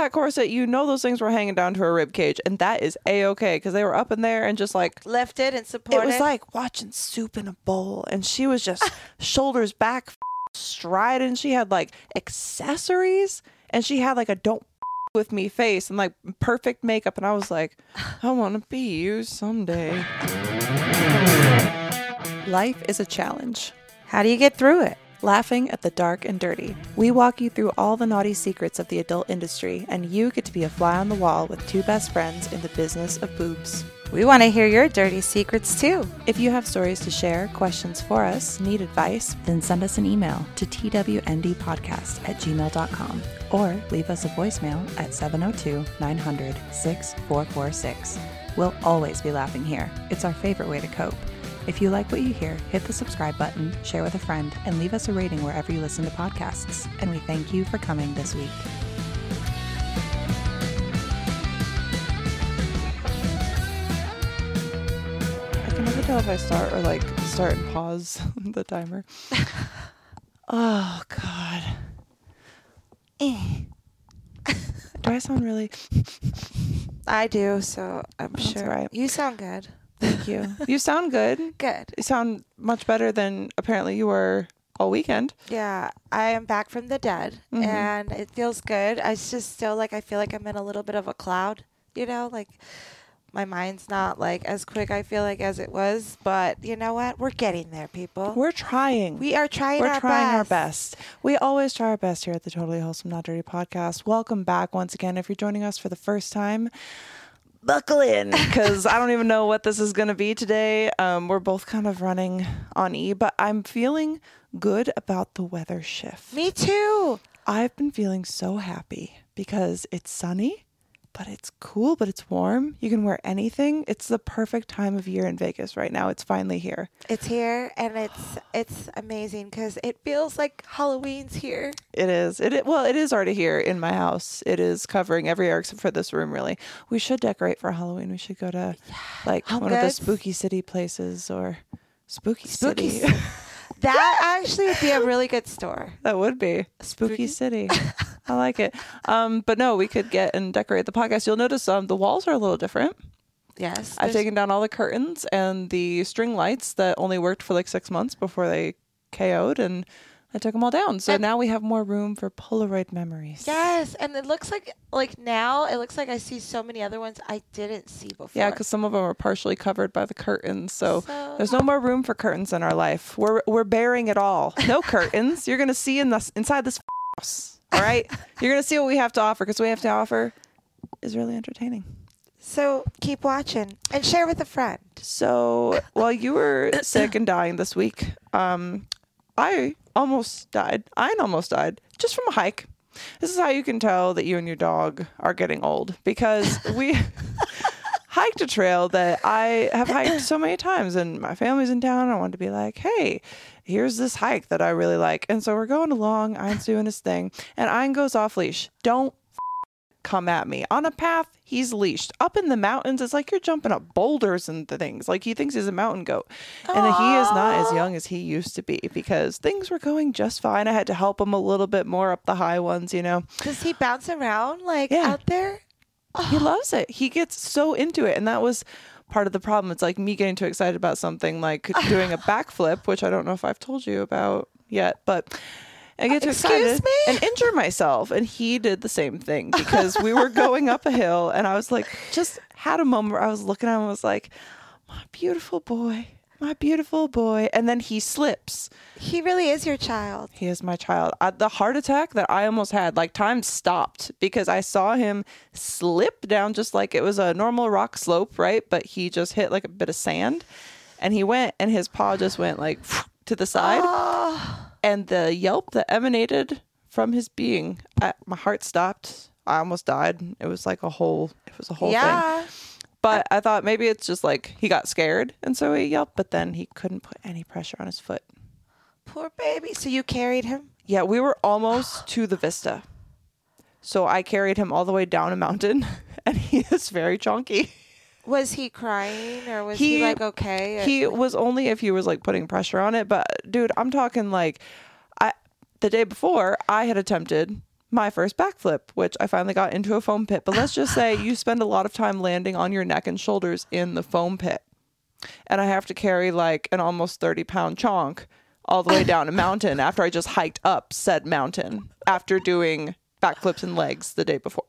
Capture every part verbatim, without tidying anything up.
that corset, you know those things were hanging down to her rib cage, and that is a-okay because they were up in there and just like lifted and supported. It was like watching soup in a bowl, and she was just shoulders back, striding. She had like accessories, and she had like a don't with me face and like perfect makeup, and I was like, I want to be you someday. Life is a challenge. How do you get through it? Laughing at the dark and dirty. We walk you through all the naughty secrets of the adult industry, and you get to be a fly on the wall with two best friends in the business of boobs. We want to hear your dirty secrets too. If you have stories to share, questions for us, need advice, then send us an email to t w n d podcast at gmail dot com or leave us a voicemail at seven oh two, nine hundred, six four four six. We'll always be laughing here. It's our favorite way to cope. If you like what you hear, hit the subscribe button, share with a friend, and leave us a rating wherever you listen to podcasts. And we thank you for coming this week. I can never tell if I start or like start and pause the timer. Oh, God. Do I sound really... I do, so I'm That's sure. right. You sound good. Thank you. You sound good. Good. You sound much better than apparently you were all weekend. Yeah, I am back from the dead, Mm-hmm. and it feels good. I just still like I feel like I'm in a little bit of a cloud, you know, like my mind's not like as quick I feel like as it was, but you know what? We're getting there, people. We're trying. We are trying We're our trying best. our best. We always try our best here at the Totally Wholesome Not Dirty podcast. Welcome back once again. If you're joining us for the first time, buckle in, because I don't even know what this is going to be today. Um, we're both kind of running on E, but I'm feeling good about the weather shift. Me too. I've been feeling so happy because it's sunny, but it's cool, but it's warm. You can wear anything. It's the perfect time of year in Vegas right now. It's finally here. It's here, and it's it's amazing because it feels like Halloween's here. It is. It, it well, it is already here in my house. It is covering every area except for this room, really. We should decorate for Halloween. We should go to like Home one of the Goods? spooky city places or spooky, Spooky city. Ci- That actually would be a really good store. That would be spooky, Spooky? city. I like it. Um, but no, we could get and decorate the podcast. You'll notice um, the walls are a little different. Yes. I've there's- taken down all the curtains and the string lights that only worked for like six months before they K O'd, and I took them all down. So And- now we have more room for Polaroid memories. Yes, and it looks like like now it looks like I see so many other ones I didn't see before. Yeah, because some of them are partially covered by the curtains. So, So- there's no more room for curtains in our life. We're we're bearing it all. No curtains. You're gonna see in this inside this house. All right. You're gonna see what we have to offer, because what we have to offer is really entertaining. So keep watching and share with a friend. So while you were sick and dying this week, um, I almost died. I almost died just from a hike. This is how you can tell that you and your dog are getting old, because we hiked a trail that I have hiked so many times, and my family's in town. I wanted to be like, hey, here's this hike that I really like. And so we're going along. Ian's doing his thing, and Ian goes off leash. Don't come at me. On a path, he's leashed. Up in the mountains, it's like you're jumping up boulders and things. Like he thinks he's a mountain goat. And that he is not as young as he used to be, because things were going just fine. I had to help him a little bit more up the high ones, you know. Does he bounce around like Yeah. out there? He loves it. He gets so into it. And that was part of the problem. It's like me getting too excited about something, like doing a backflip, which I don't know if I've told you about yet, but I get too Excuse excited me? and injure myself. And he did the same thing, because we were going up a hill, and I was like, just had a moment where I was looking at him and was like, my beautiful boy, my beautiful boy. And then he slips. He really is your child. He is my child. I, the heart attack that I almost had, like time stopped, because I saw him slip down just like it was a normal rock slope, right? But he just hit like a bit of sand, and he went, and his paw just went like to the side. Oh, And the yelp that emanated from his being, I, my heart stopped. I almost died. It was like a whole, it was a whole thing. yeah. But I thought maybe it's just like he got scared, and so he yelped, but then he couldn't put any pressure on his foot. Poor baby. So you carried him? Yeah, we were almost to the vista. So I carried him all the way down a mountain, and he is very chunky. Was he crying or was he, He- like okay? He was only if he was like putting pressure on it. But dude, I'm talking like I the day before I had attempted my first backflip, which I finally got into a foam pit. But let's just say you spend a lot of time landing on your neck and shoulders in the foam pit. And I have to carry like an almost thirty pound chonk all the way down a mountain after I just hiked up said mountain after doing backflips and legs the day before.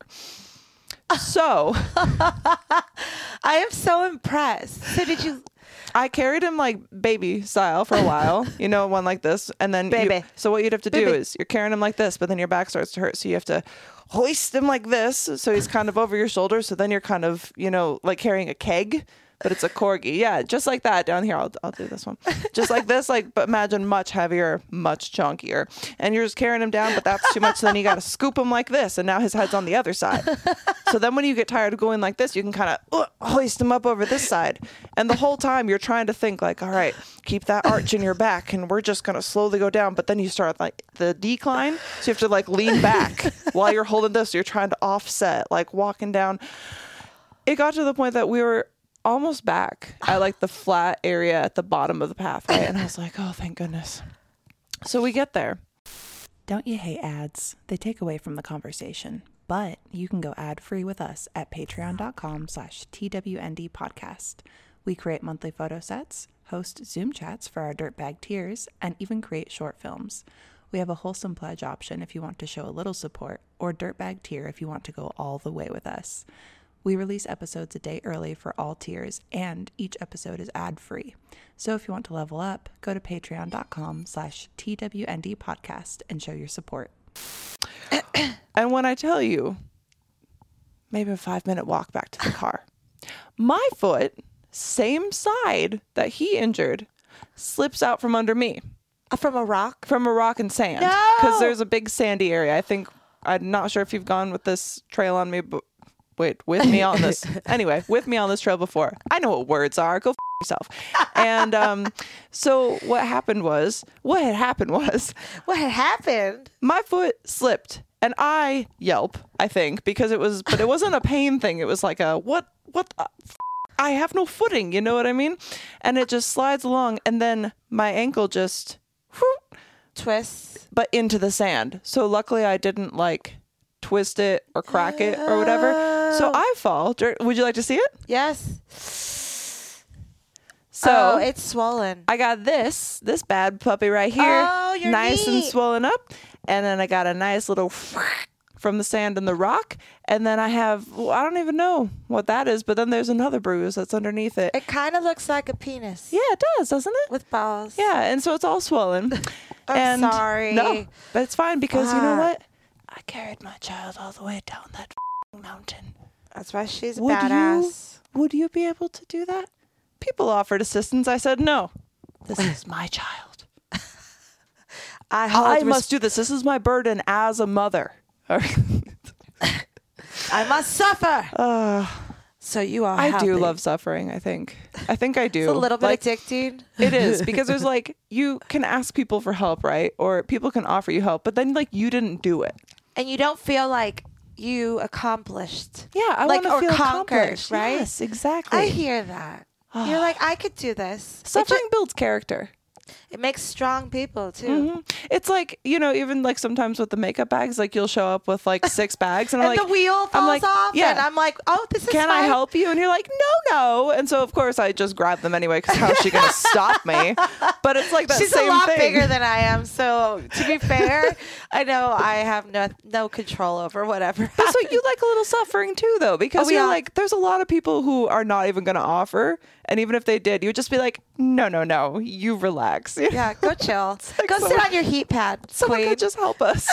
So I am so impressed. So did you... I carried him like baby style for a while, you know, one like this. And then, Baby. You, so what you'd have to do Baby. is you're carrying him like this, but then your back starts to hurt. So you have to hoist him like this. So he's kind of over your shoulder. So then you're kind of, you know, like carrying a keg, but it's a corgi. Yeah. Just like that down here. I'll, I'll do this one. Just like this, like, but imagine much heavier, much chunkier. And you're just carrying him down, but that's too much. So then you got to scoop him like this. And now his head's on the other side. So then when you get tired of going like this, you can kind of uh, hoist him up over this side. And the whole time you're trying to think like, all right, keep that arch in your back and we're just going to slowly go down. But then you start like the decline. So you have to like lean back while you're holding this. So you're trying to offset, like walking down. It got to the point that we were almost back at like the flat area at the bottom of the pathway. And I was like, oh, thank goodness. So we get there. Don't you hate ads? They take away from the conversation. But you can go ad-free with us at patreon.com slash TWND podcast. We create monthly photo sets, host Zoom chats for our dirtbag tiers, and even create short films. We have a wholesome pledge option if you want to show a little support, or dirtbag tier if you want to go all the way with us. We release episodes a day early for all tiers, and each episode is ad-free. So if you want to level up, go to patreon.com slash TWND podcast and show your support. And when I tell you, maybe a five minute walk back to the car, my foot, same side that he injured, slips out from under me. From a rock? From a rock and sand. No! Because there's a big sandy area. I think, I'm not sure if you've gone with this trail on me, but wait, with me on this. Anyway, with me on this trail before. I know what words are. Go f- yourself. And um, so what happened was, what had happened was, What had happened? my foot slipped and I yelp, I think, because it was, but it wasn't a pain thing. It was like a, what, what the f- I have no footing. You know what I mean? And it just slides along. And then my ankle just, whoop, Twists. but into the sand. So luckily I didn't like twist it or crack it or whatever. So I fall. Would you like to see it? Yes. So oh, it's swollen. I got this, this bad puppy right here. Oh, your nice knee. and swollen up. And then I got a nice little from the sand and the rock. And then I have, well, I don't even know what that is, but then there's another bruise that's underneath it. It kind of looks like a penis. Yeah, it does, doesn't it? With balls. Yeah, and so it's all swollen. I'm and sorry. No, but it's fine because you know Fuck. what? I carried my child all the way down that mountain. That's why she's a Would badass. you, would you be able to do that? People offered assistance. I said, no, this is my child. I, hold I res- must do this. This is my burden as a mother. I must suffer. Uh, So you are I healthy. do love suffering, I think. I think I do. It's a little bit Like, addicting. it is, because there's like, you can ask people for help, right? Or people can offer you help, but then like you didn't do it. And you don't feel like you accomplished. Yeah, I Like, want to or feel conquered, accomplished. right? Yes, exactly. I hear that. You're like, I could do this. It, Suffering ju- builds character. it makes strong people too. hmm It's like, you know, even like sometimes with the makeup bags, like you'll show up with like six bags and I'm And like, the wheel falls I'm like, off, yeah. and I'm like, oh, this is can I fine. help you? And you're like, no, no. And so, of course, I just grab them anyway because how's she going to stop me? But it's like that She's same a lot thing. bigger than I am, so to be fair, I know I have no no control over whatever. So you like a little suffering too, though, because Oh, you're yeah. like, there's a lot of people who are not even going to offer. And even if they did, you would just be like, no, no, no, you relax. Yeah, go chill. like go someone- sit on your heat pad, Someone queen. could just help us.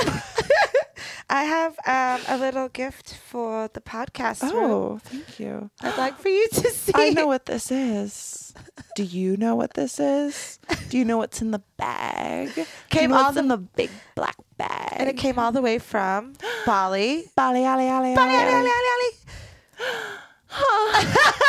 I have um, a little gift for the podcast room. Oh, thank you. I'd like for you to see. I know what this is. Do you know what this is? Do you know what's in the bag? Do you Came know all what's the- in the big black bag? And it came all the way from Bali. Bali, ali, ali, Bali, ali, ali, ali, ali. ali.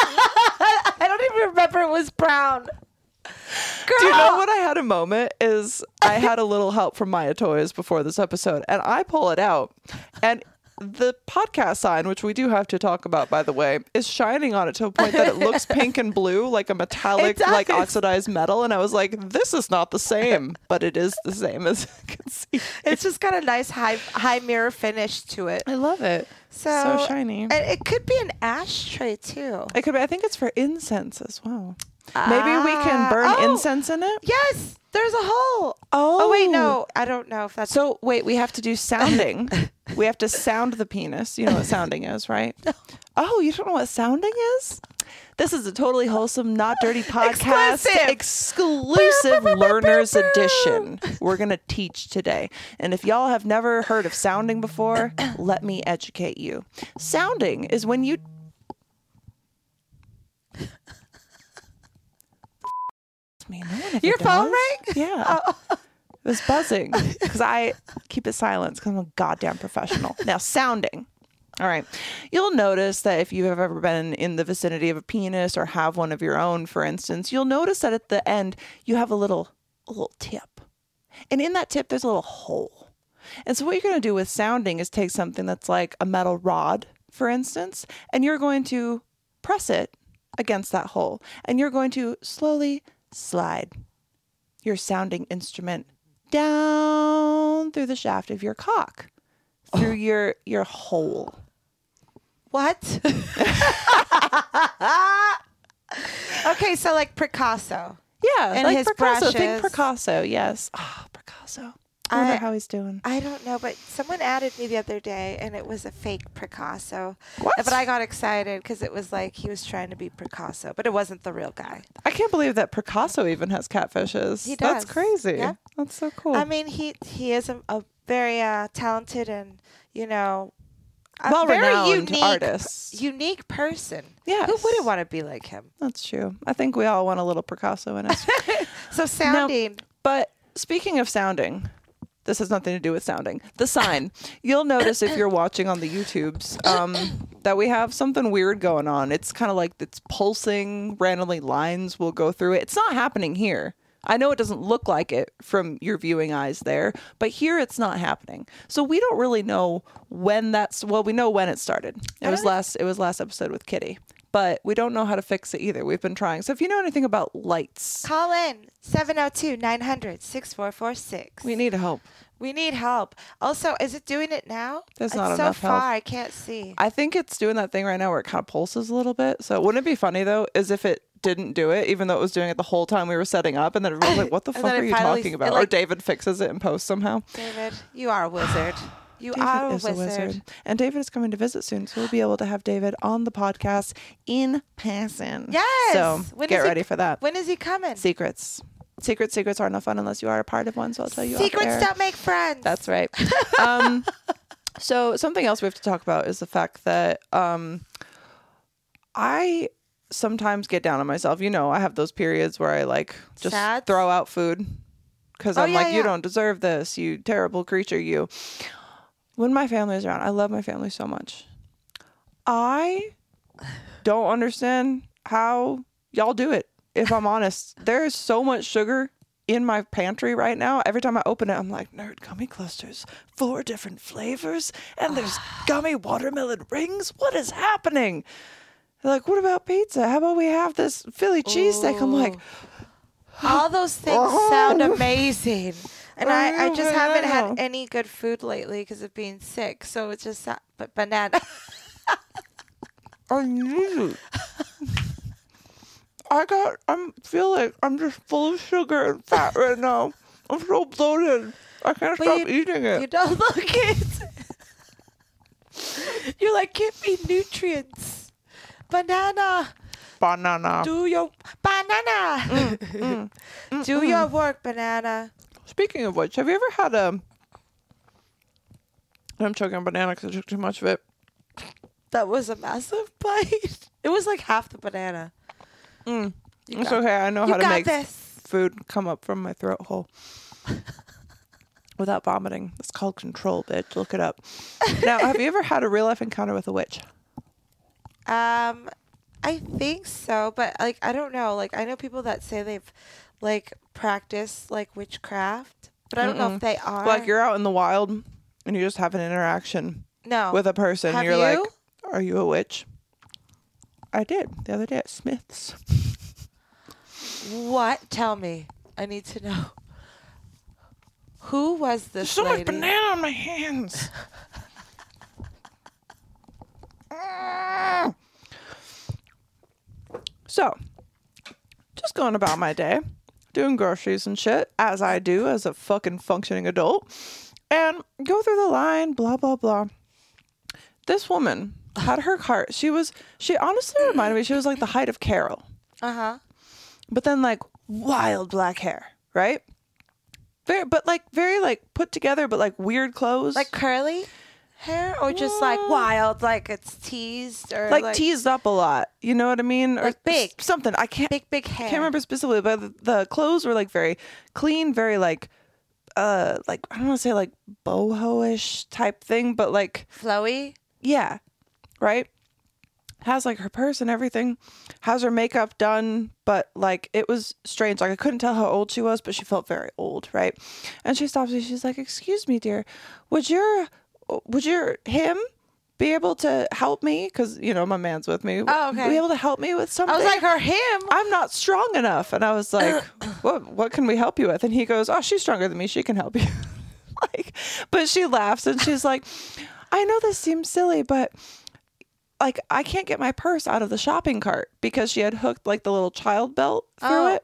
I don't even remember it was brown. Girl. Do you know what I had a moment is I had a little help from Maya Toys before this episode and I pull it out and the podcast sign, which we do have to talk about, by the way, is shining on it to a point that it looks pink and blue, like a metallic, like oxidized metal. And I was like, this is not the same, but it is the same, as you can see. It's just got a nice high high mirror finish to it. I love it. So, so shiny. And it could be an ashtray too. It could be. I think it's for incense as well. Maybe we can burn Ah, oh, incense in it. Yes, there's a hole. Oh. Oh wait, no, I don't know if that's. So wait, we have to do sounding. We have to sound the penis. You know what sounding is, right? No. Oh, you don't know what sounding is? This is a totally wholesome, not dirty podcast. Exclusive. Exclusive learners edition. We're going to teach today. And if y'all have never heard of sounding before, let me educate you. Sounding is when you... Me. No one ever Your phone does. rang? Yeah. Oh. It was buzzing because I keep it silent because I'm a goddamn professional. Now, sounding. All right. You'll notice that if you have ever been in the vicinity of a penis or have one of your own, for instance, you'll notice that at the end you have a little, a little tip. And in that tip, there's a little hole. And so what you're going to do with sounding is take something that's like a metal rod, for instance, and you're going to press it against that hole. And you're going to slowly slide your sounding instrument down through the shaft of your cock, through oh. your your hole. What? Okay, so like Picasso. Yeah, and like his Picasso. brushes. Think Picasso, yes. Ah, oh, Picasso. I wonder I, how he's doing. I don't know, but someone added me the other day, and it was a fake Picasso. What? But I got excited because it was like he was trying to be Picasso, but it wasn't the real guy. I can't believe that Picasso even has catfishes. He does. That's crazy. Yeah. That's so cool. I mean, he he is a, a very uh, talented and, you know, a well-renowned very unique, artist. unique person. Yes. Who wouldn't want to be like him? That's true. I think we all want a little Picasso in us. So sounding. Now, but speaking of sounding, this has nothing to do with sounding. The sign. You'll notice if you're watching on the YouTubes um, that we have something weird going on. It's kind of like it's pulsing. Randomly lines will go through it. It's not happening here. I know it doesn't look like it from your viewing eyes there, but here it's not happening. So we don't really know when that's, well, we know when it started. It was last, it was last episode with Kitty, but we don't know how to fix it either. We've been trying. So if you know anything about lights, call in seven oh two, nine hundred, six four four six. we need help. We need help. Also, is it doing it now? There's it's not so enough far, help. I can't see. I think it's doing that thing right now where it kind of pulses a little bit. So wouldn't it be funny though, is if it didn't do it, even though it was doing it the whole time we were setting up, and then everyone's like, what the And fuck then are it you finally- talking it, about? like- Or David fixes it in post somehow. David, you are a wizard. You David are a is wizard. a wizard. And David is coming to visit soon, so we'll be able to have David on the podcast in person. Yes. So When get is he- ready for that. When is he coming? Secrets. Secrets, secrets are no fun unless you are a part of one, so I'll tell you off Secrets air. don't make friends. That's right. um, so something else we have to talk about is the fact that um, I sometimes get down on myself. You know, I have those periods where I like just Sad? throw out food because Oh, I'm yeah, like, you yeah. don't deserve this, you terrible creature, you. When my family is around, I love my family so much. I don't understand how y'all do it. If I'm honest, there is so much sugar in my pantry right now. Every time I open it, I'm like, nerd gummy clusters, four different flavors, and there's gummy watermelon rings. What is happening? They're like, what about pizza? How about we have this Philly cheesesteak? I'm like, all those things sound amazing. And I, I just haven't had any good food lately because of being sick. So it's just, sa- but banana. I need it. I got, I'm feel like I'm just full of sugar and fat right now. I'm so bloated. I can't But stop you- eating it. You don't look it. You're like, give me nutrients. Banana. Banana. Do your banana. Mm, mm, Do mm. your work, banana. Speaking of which, have you ever had a... I'm choking on banana because I took too much of it. That was a massive bite. It was like half the banana. Mm. You It's got- okay. I know you how to got make this. food come up from my throat hole without vomiting. It's called control, bitch. Look it up. Now, have you ever had a real life encounter with a witch? Um, I think so, but like I don't know. Like I know people that say they've like practiced like witchcraft, but I don't know Mm-mm. if they are. Like you're out in the wild and you just have an interaction No. with a person. Have You're you? like, are you a witch? I did the other day at Smith's. What? Tell me. I need to know. Who was this There's so lady? much banana on my hands. So, just going about my day, doing groceries and shit, as I do as a fucking functioning adult, and go through the line, blah, blah, blah. This woman had her cart. She was, she honestly reminded me, she was like the height of Carol. Uh-huh. But then like wild black hair, right? Very, but like very like put together, but like weird clothes. Like curly hair or just like Mm. wild, like it's teased or like, like, teased up a lot. You know what I mean? Or Like big. s- something. I can't big, big hair. I can't remember specifically, but the, the clothes were like very clean, very like uh like I don't want to say like boho-ish type thing, but like Flowy. yeah, right? Has like her purse and everything, has her makeup done, but like it was strange. Like I couldn't tell how old she was, but she felt very old, right? And she stops me. She's like, "Excuse me, dear, would your would your him be able to help me? Because you know my man's with me. Oh, okay. Be able to help me with something?" I was like, her him. I'm not strong enough. And I was like, what what can we help you with? And he goes, oh, she's stronger than me. She can help you. Like, but she laughs and she's like, I know this seems silly, but like I can't get my purse out of the shopping cart because she had hooked like the little child belt through Oh. it.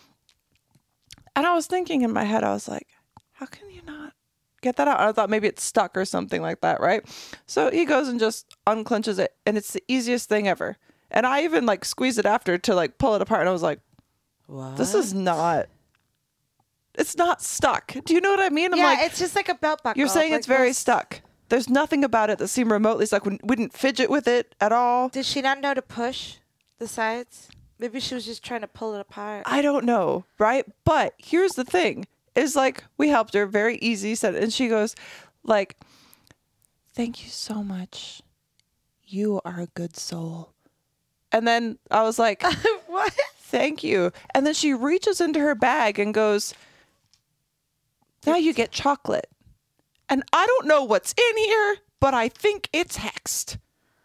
And I was thinking in my head, I was like, how can you not get that out? I thought maybe it's stuck or something like that, right? So he goes and just unclenches it, and it's the easiest thing ever. And I even like squeezed it after to like pull it apart, and I was like, What? this is not, it's not stuck. Do you know what I mean? I'm yeah, like, it's just like a belt buckle. you're saying like it's very those- stuck. There's nothing about it that seemed remotely stuck. We wouldn't fidget with it at all. Did she not know to push the sides? Maybe she was just trying to pull it apart. I don't know, right? But here's the thing: is like we helped her, very easy, said, and she goes, like, "Thank you so much. You are a good soul." And then I was like, What? "Thank you." And then she reaches into her bag and goes, "Now you get chocolate." And I don't know what's in here, but I think it's hexed.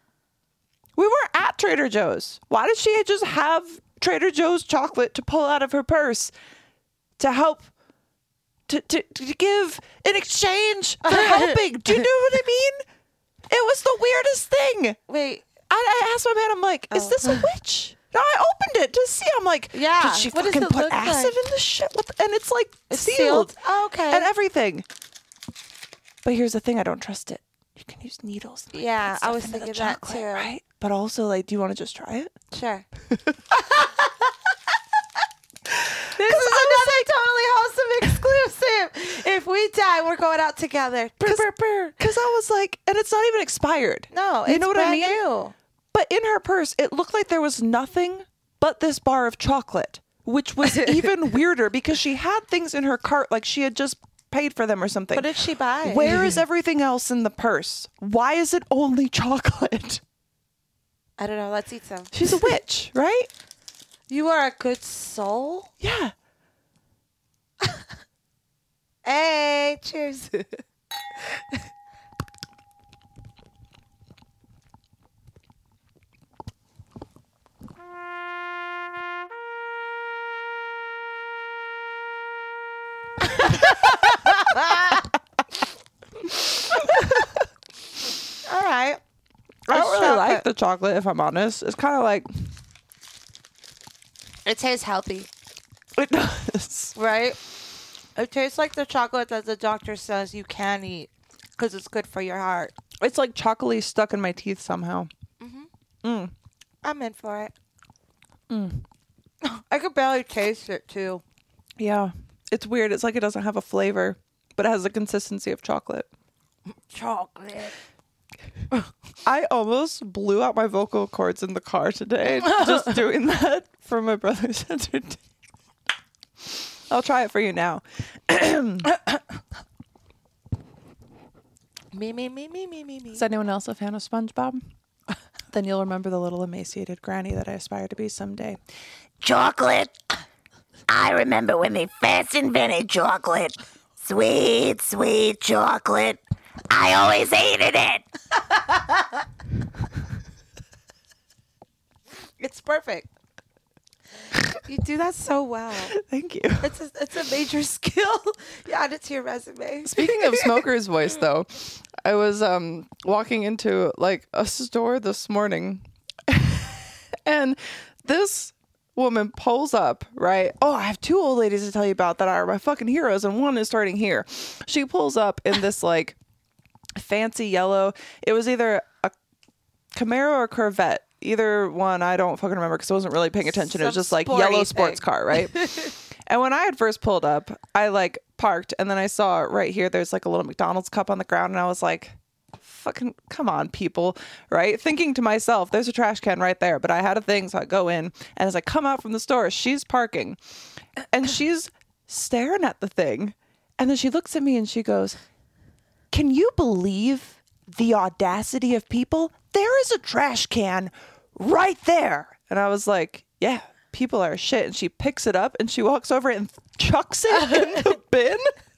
We were at Trader Joe's. Why did she just have Trader Joe's chocolate to pull out of her purse to help, to, to, to give in exchange for helping? Do you know what I mean? It was the weirdest thing. Wait. I, I asked my man, I'm like, is Oh. this a witch? No, I opened it to see. I'm like, Yeah, did she what does fucking it put look acid like? in this shit? What the, and it's like It's sealed, sealed? Oh, okay. and everything. But here's the thing, I don't trust it. You can use needles. and, like, Yeah, put I was stuff into the thinking that chocolate, too. right? But also, like, do you want to just try it? Sure. This is another totally wholesome exclusive. If we die, we're going out together. Brr, brr, brr. Because I was like, and it's not even expired. No, You it's know what I brand mean? new. But in her purse, it looked like there was nothing but this bar of chocolate, which was even weirder because she had things in her cart like she had just paid for them or something. What did she buy? Where is everything else in the purse? Why is it only chocolate? I don't know. Let's eat some. She's a witch, right? You are a good soul. Yeah. Hey, cheers. All right. I don't It's really like chocolate. the chocolate, if I'm honest. It's kind of like, It tastes healthy, it does. right? It tastes like the chocolate that the doctor says you can eat because it's good for your heart. It's like chocolatey stuck in my teeth somehow. I'm in for it. I could barely taste it too. Yeah. It's weird. It's like it doesn't have a flavor, but it has the consistency of chocolate. Chocolate. I almost blew out my vocal cords in the car today just doing that for my brother's entertainment. I'll try it for you now. Me, me, me, me, me, me, me. Is anyone else a fan of SpongeBob? Then you'll remember the little emaciated granny that I aspire to be someday. Chocolate. I remember when they first invented chocolate. Sweet, sweet chocolate. I always hated it. perfect. You do that so well. Thank you. It's a, it's a major skill. You add it to your resume. Speaking of smoker's voice, though, I was um walking into like a store this morning, and this woman pulls up, right? Oh, I have two old ladies to tell you about that are my fucking heroes, and one is starting here. She pulls up in this like fancy yellow. It was either a Camaro or Corvette. Either one, I don't fucking remember because I wasn't really paying attention. It was Some just like sporty yellow thing. sports car, right? And when I had first pulled up, I like parked, and then I saw right here there's like a little McDonald's cup on the ground, and I was like, fucking come on, people, right? Thinking to myself, there's a trash can right there. But I had a thing, so I go in, and as I come out from the store, she's parking, and she's staring at the thing, and then she looks at me and she goes, "Can you believe the audacity of people? There is a trash can right there." And I was like, yeah, people are shit. And she picks it up and she walks over and chucks it in the bin.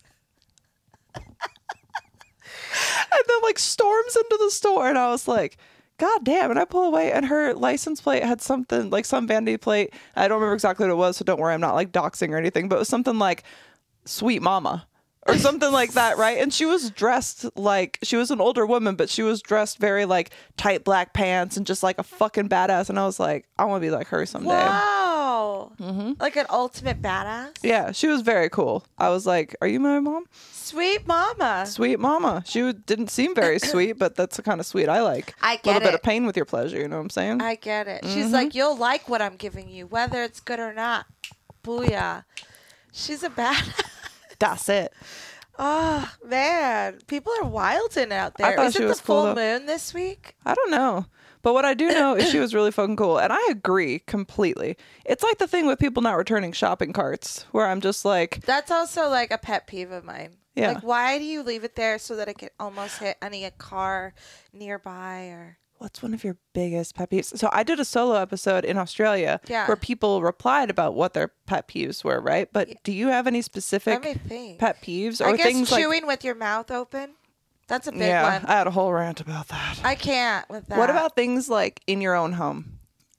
And then like storms into the store. And I was like, God damn. And I pull away, and her license plate had something like some vanity plate. I don't remember exactly what it was, so don't worry, I'm not like doxing or anything, but it was something like Sweet Mama or something like that, right? And she was dressed like, she was an older woman, but she was dressed very like tight black pants and just like a fucking badass. And I was like, I want to be like her someday. Wow. Mm-hmm. Like an ultimate badass. Yeah, she was very cool. I was like, are you my mom? Sweet mama. Sweet mama. She w- didn't seem very sweet, but that's the kind of sweet I like. I A get little bit it. of pain with your pleasure, you know what I'm saying? I get it. She's like, you'll like what I'm giving you, whether it's good or not. Booyah. She's a badass. That's it. Oh, man. People are wilding out there. I thought Is she it was the cool, full though. moon this week? I don't know. But what I do know is she was really fucking cool. And I agree completely. It's like the thing with people not returning shopping carts, where I'm just like, That's also like a pet peeve of mine. Yeah. Like, why do you leave it there so that it can almost hit any car nearby or... what's one of your biggest pet peeves? So I did a solo episode in Australia Yeah. where people replied about what their pet peeves were, right? But do you have any Let specific me think. pet peeves or I guess things like... chewing with your mouth open. That's a big Yeah, one. I had a whole rant about that. I can't with that. What about things like in your own home?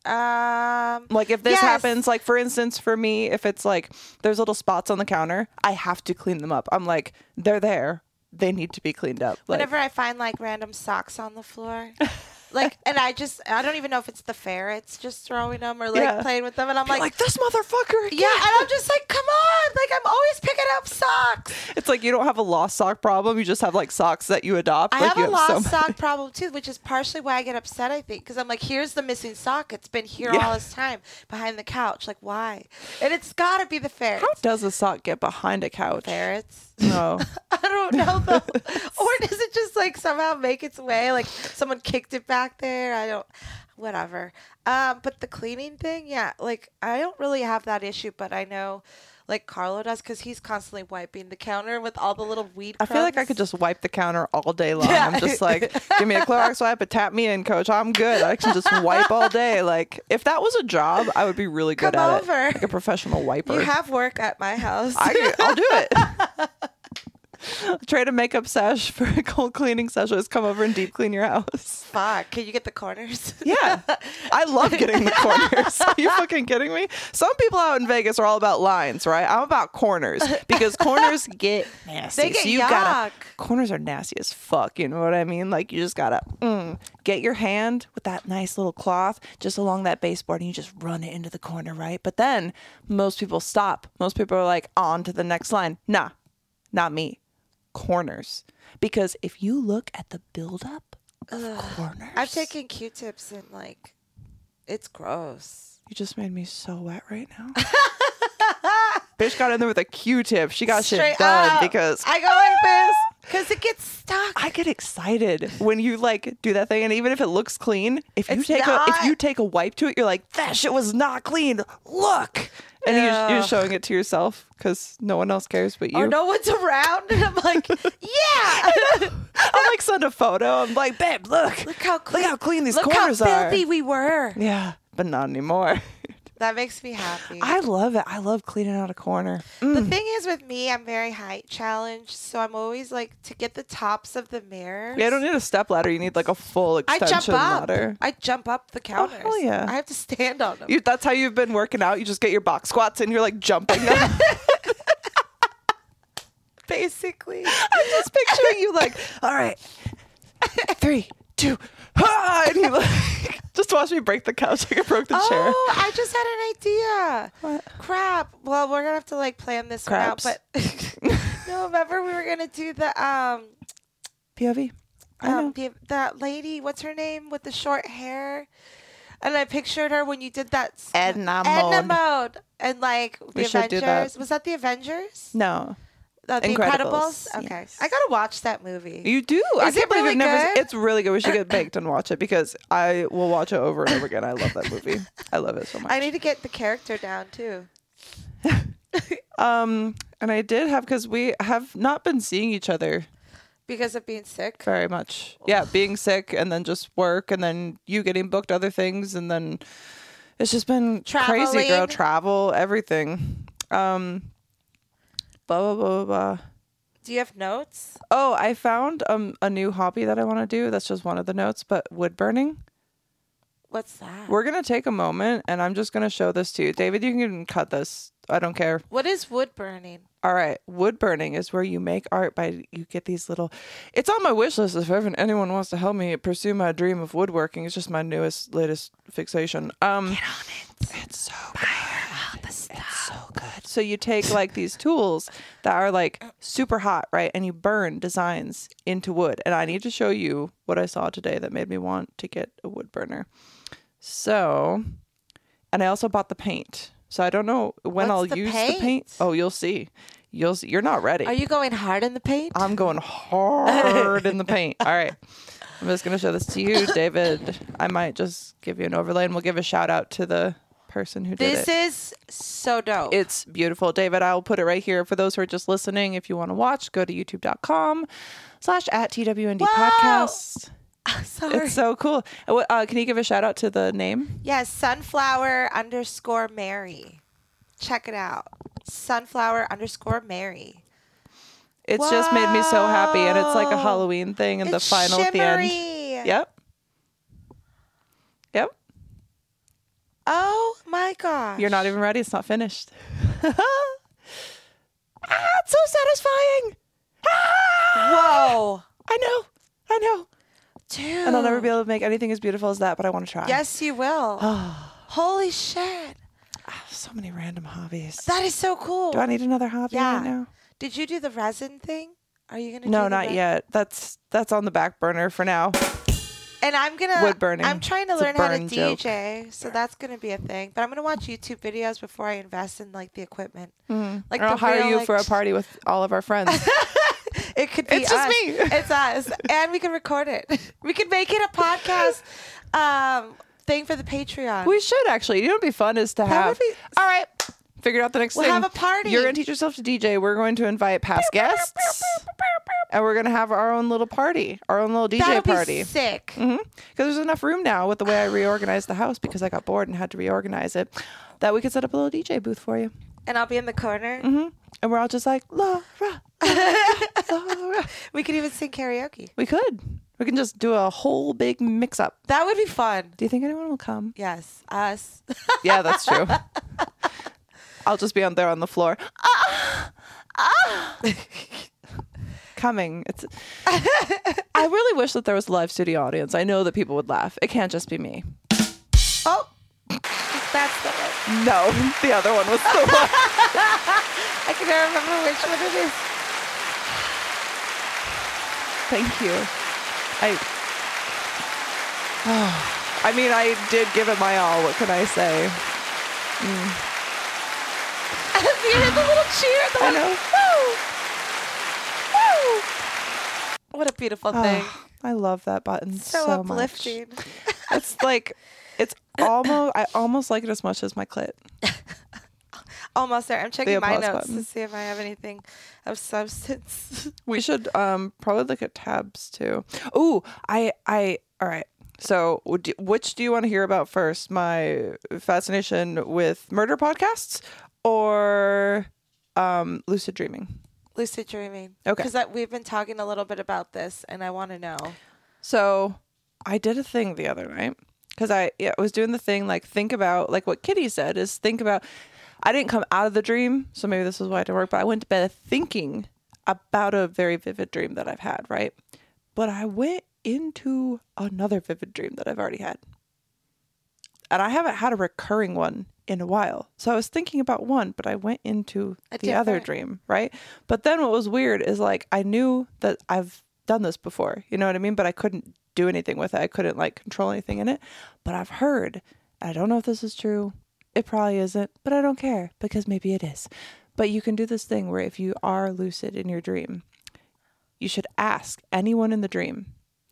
Um, Like if this Yes. happens, like for instance, for me, if it's like there's little spots on the counter, I have to clean them up. I'm like, they're there. They need to be cleaned up. Like, whenever I find like random socks on the floor, like, and I just, I don't even know if it's the ferrets just throwing them or like Yeah. playing with them. And I'm You're like, like, this motherfucker. yeah. And I'm just like, come on. Like, I'm always picking up socks. It's like you don't have a lost sock problem. You just have like socks that you adopt. I like, have you a lost so sock problem too, which is partially why I get upset, I think. Because I'm like, here's the missing sock. It's been here Yeah. all this time behind the couch. Like, why? And it's got to be the ferrets. How does a sock get behind a couch? Ferrets? No. I don't know though. Or does it just like somehow make its way? Like someone kicked it back there? I don't, whatever. Um, but the cleaning thing, yeah, like I don't really have that issue, but I know like Carlo does because he's constantly wiping the counter with all the little weed I crumbs. feel like I could just wipe the counter all day long. Yeah. I'm just like, give me a Clorox wipe, and tap me in, coach. I'm good. I can just wipe all day. Like, if that was a job, I would be really good Come at over. it. Like a professional wiper. You have work at my house. I can, I'll do it. Trade a makeup sesh for a cold cleaning session. Just come over and deep clean your house. Fuck. Can you get the corners? Yeah. I love getting the corners. Are you fucking kidding me? Some people out in Vegas are all about lines, right? I'm about corners because corners get nasty. They get so you yuck. gotta, corners are nasty as fuck. You know what I mean? Like you just gotta mm, get your hand with that nice little cloth just along that baseboard and you just run it into the corner, right? But then most people stop. Most people are like, on to the next line. Nah, not me. Corners. Because if you look at the buildup of corners. I've taken Q-tips and like, it's gross. You just made me so wet right now. Bitch got in there with a Q-tip. She got shit Straight done up. because I go like this because it gets stuck. I get excited when you like do that thing, and even if it looks clean, if you It's take a if not. you take a wipe to it, you're like, that shit was not clean. Look, and Yeah. you, you're showing it to yourself because no one else cares but you. Or no one's around, and I'm like, yeah. I'll like send a photo. I'm like, babe, look, Look how clean, look how clean these look corners how are. filthy we were. Yeah, but not anymore. That makes me happy. I love it. I love cleaning out a corner. The Mm. thing is with me, I'm very height challenged, so I'm always like to get the tops of the mirrors. Yeah, you don't need a step ladder. You need like a full I extension jump up. ladder. I jump up the counters. hell yeah. I have to stand on them. You, that's how you've been working out. You just get your box squats and you're like jumping up. Basically. I'm just picturing you like, all right, three, two, ah, and you like, just watch me break the couch like I broke the oh, chair. I just had an idea. What? Crap. Well, we're gonna have to like plan this one out. Crabs. But no, remember we were gonna do the um P O V. I know. um the, that lady. What's her name with the short hair? And I pictured her when you did that s- Edna Edna Mode. mode and like the We should do Avengers. that. Was that the Avengers? No, Uh, the Incredibles, Incredibles. Okay, yes. I gotta watch that movie. you do. I Is can't it believe really you've never. good? It's really good. We should get baked and watch it because I will watch it over and over again. I love that movie. I love it so much. I need to get the character down too. Um, and I did have because we have not been seeing each other Because of being sick. very much. Yeah, being sick and then just work and then you getting booked other things and then it's just been crazy, girl. Traveling. Travel, everything. Um, blah blah blah blah blah. Do you have notes? Oh, I found um a new hobby that I want to do. That's just one of the notes, but wood burning. What's that? We're gonna take a moment and I'm just gonna show this to you, David. You can cut this. I don't care. What is wood burning? All right, wood burning is where you make art by you get these little. It's on my wish list if ever anyone wants to help me pursue my dream of woodworking. It's just my newest, latest fixation. Um, Get on it. it's so good. It's so good. So you take like these tools that are like super hot, right? And you burn designs into wood. And I need to show you what I saw today that made me want to get a wood burner. So, and I also bought the paint. So I don't know when What's I'll the use paint? the paint. Oh, you'll see. You'll see. You're not ready. Are you going hard in the paint? I'm going hard in the paint. All right. I'm just going to show this to you, David. I might just give you an overlay and we'll give a shout out to the person who did this it. is so dope. It's beautiful. David, I'll put it right here. For those who are just listening, if you want to watch, go to youtube.com slash at TWND Whoa! podcast. Sorry. It's so cool. Uh, what- Uh, can you give a shout out to the name? Yes, sunflower underscore Mary. Check it out. Sunflower underscore Mary. It's just made me so happy. And it's like a Whoa. Halloween thing and the It's final at the shimmery. end. Yep. Yep. Oh my gosh. You're not even ready. It's not finished. ah, it's so satisfying. Ah! Whoa. I know. I know. Dude. And I'll never be able to make anything as beautiful as that, but I want to try. Yes, you will. Holy shit. Ah, so many random hobbies. That is so cool. Do I need another hobby Yeah. right now? Did you do the resin thing? Are you going to do No, the not re- yet. That's that's on the back burner for now. And I'm going to Wood burning. I'm trying to It's a learn how to burn joke. D J, so that's going to be a thing. But I'm going to watch YouTube videos before I invest in like the equipment. Mm. Like Or I'll the hire real, you like- for a party with all of our friends. It could be It's just us. me. It's us. And we can record it. We could make it a podcast um, thing for the Patreon. We should actually. You know what'd be fun is to That have. would be- All right. Figure out the next We'll thing. have a party. You're gonna teach yourself to D J. We're going to invite past guests, and we're gonna have our own little party, our own little D J That'll party. be sick. Because there's enough room now with the way I reorganized the house because I got bored and had to reorganize it, that we could set up a little D J booth for you. And I'll be in the corner. hmm And we're all just like Laura, Laura. We could even sing karaoke. We could. We can just do a whole big mix up. That would be fun. Do you think anyone will come? Yes, us. Yeah, that's true. I'll just be on there on the floor. Ah, ah. Coming. It's. I really wish that there was a live studio audience. I know that people would laugh. It can't just be me. Oh, that's the one. No, the other one was the one. I can never remember which one it is. Thank you. I. I mean, I did give it my all. What can I say? You did the little cheer. The I little, know. Woo! What a beautiful thing. Oh, I love that button so, so much. uplifting. It's like, it's almost. I almost like it as much as my clit. Almost there. I'm checking my applause notes button. to see if I have anything of substance. We should um probably look at tabs too. Ooh, I I all right. So, would you, which do you want to hear about first? My fascination with murder podcasts or um, lucid dreaming? Lucid dreaming. Okay. Because we've been talking a little bit about this, and I want to know. So, I did a thing the other night because I yeah, was doing the thing like think about like what Kitty said is think about. I didn't come out of the dream, so maybe this is why it didn't work. But I went to bed thinking about a very vivid dream that I've had, right? But I went into another vivid dream that I've already had. And I haven't had a recurring one in a while. So I was thinking about one, but I went into A the other different- dream, right? But then what was weird is like I knew that I've done this before, you know what I mean? But I couldn't do anything with it. I couldn't like control anything in it. But I've heard, I don't know if this is true. It probably isn't, but I don't care because maybe it is. But you can do this thing where if you are lucid in your dream, you should ask anyone in the dream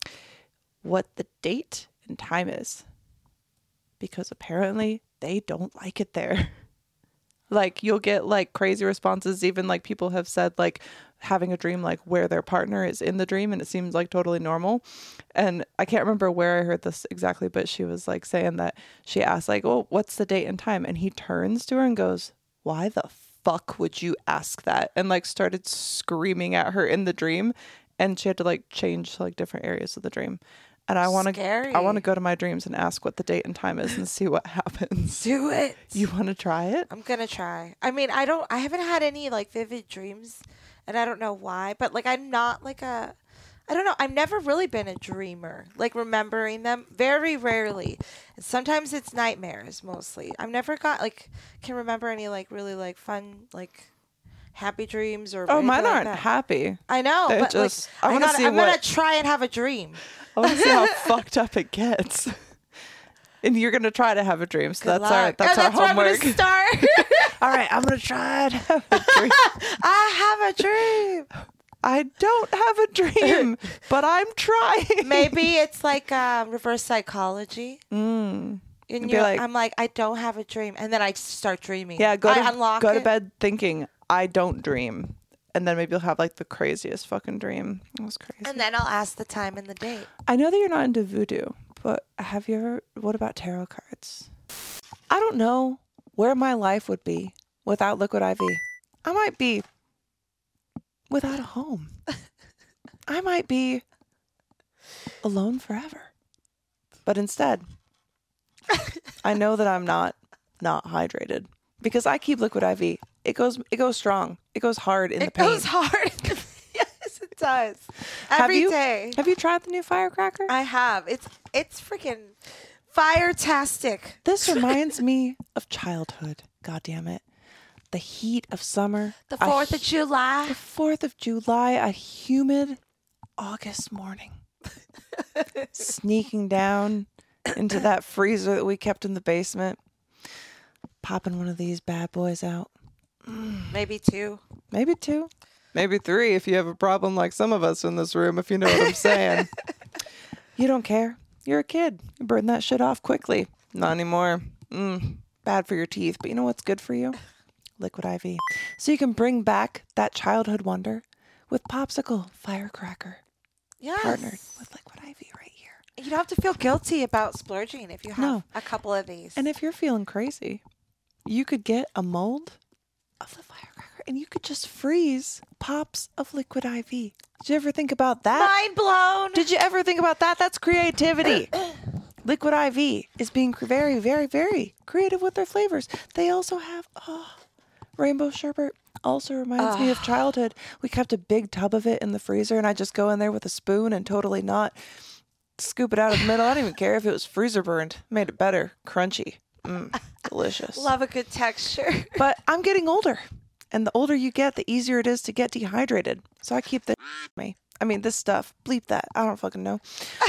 what the date and time is, because apparently they don't like it there. Like you'll get like crazy responses. Even like people have said like having a dream like where their partner is in the dream and it seems like totally normal. And I can't remember where I heard this exactly, but she was like saying that she asked like, oh, what's the date and time? And he turns to her and goes, why the fuck would you ask that? And like started screaming at her in the dream. And she had to like change like different areas of the dream. And I want to, I want to go to my dreams and ask what the date and time is and see what happens. Do it. You want to try it? I'm gonna try. I mean, I don't. I haven't had any like vivid dreams, and I don't know why. But like, I'm not like a. I don't know. I've never really been a dreamer. Like remembering them very rarely. And sometimes it's nightmares mostly. I've never got like can remember any like really like fun like happy dreams or. Oh, anything mine like aren't that. happy. I know, They're but just- like, I I wanna gotta, see I'm gonna what- try and have a dream. I want to see how fucked up it gets. And you're gonna try to have a dream, so Good that's our luck. that's Oh, our that's where homework. I'm gonna start. All right, I'm gonna try to have a dream. I have a dream. I don't have a dream, but I'm trying. Maybe it's like uh, reverse psychology. Mm. And Be you, like- I'm like, I don't have a dream, and then I start dreaming. Yeah, go to I unlock go to it. bed thinking I don't dream, and then maybe you'll have like the craziest fucking dream. It was crazy. and then I'll ask the time and the date. I know that you're not into voodoo, but have you ever? What about tarot cards? I don't know where my life would be without Liquid I V. I might be without a home. I might be alone forever. But instead, I know that I'm not not hydrated because I keep Liquid I V. It goes it goes strong. It goes hard in the It pain. goes hard. Yes, it does. Have Every you- day. Have you tried the new firecracker? I have. It's it's freaking fire-tastic. This reminds me of childhood. God damn it. The heat of summer. The a Fourth of hu- July. The fourth of July, a humid August morning. Sneaking down into that freezer that we kept in the basement. Popping one of these bad boys out. Maybe two. Maybe two. Maybe three if you have a problem like some of us in this room, if you know what I'm saying. You don't care. You're a kid. You burn that shit off quickly. Not anymore. Mm, bad for your teeth. But you know what's good for you? Liquid I V. So you can bring back that childhood wonder with Popsicle Firecracker. Yes. Partnered with Liquid I V right here. You don't have to feel guilty about splurging if you have No. a couple of these. And if you're feeling crazy, you could get a mold of the firecracker and you could just freeze pops of Liquid I V. Did you ever think about that? Mind blown. Did you ever think about that? That's creativity. Liquid I V is being cr- very, very, very creative with their flavors. They also have oh, rainbow sherbet. Also reminds me of childhood. We kept a big tub of it in the freezer, and I just go in there with a spoon and totally not scoop it out of the middle. I don't even care if it was freezer burned. Made it better, crunchy, mm, delicious. Love a good texture. But I'm getting older, and the older you get, the easier it is to get dehydrated. So I keep this me. I mean, this stuff. Bleep that. I don't fucking know.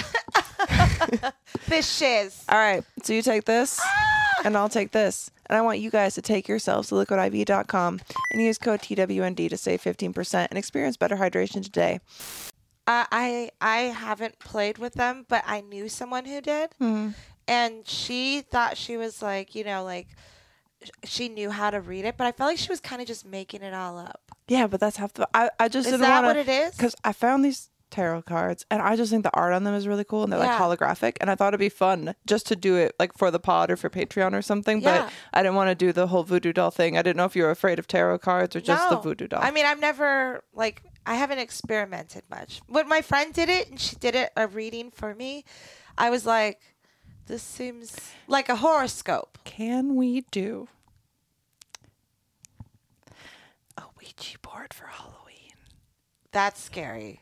This shiz. All right. So you take this, and I'll take this. And I want you guys to take yourselves to liquid I V dot com and use code T W N D to save fifteen percent and experience better hydration today. Uh, I I haven't played with them, but I knew someone who did, Mm-hmm. and she thought she was like, you know, like sh- she knew how to read it, but I felt like she was kind of just making it all up. Yeah, but that's half the. I, I just Is didn't that want what it is? because I found these tarot cards, and I just think the art on them is really cool, and they're Yeah. like holographic, and I thought it'd be fun just to do it like for the pod or for Patreon or something. Yeah. But I didn't want to do the whole voodoo doll thing. I didn't know if you were afraid of tarot cards or just the No. voodoo doll. I mean, I've never like I haven't experimented much. When my friend did it and she did it a reading for me, I was like, this seems like a horoscope. Can we do a Ouija board for Halloween? That's scary.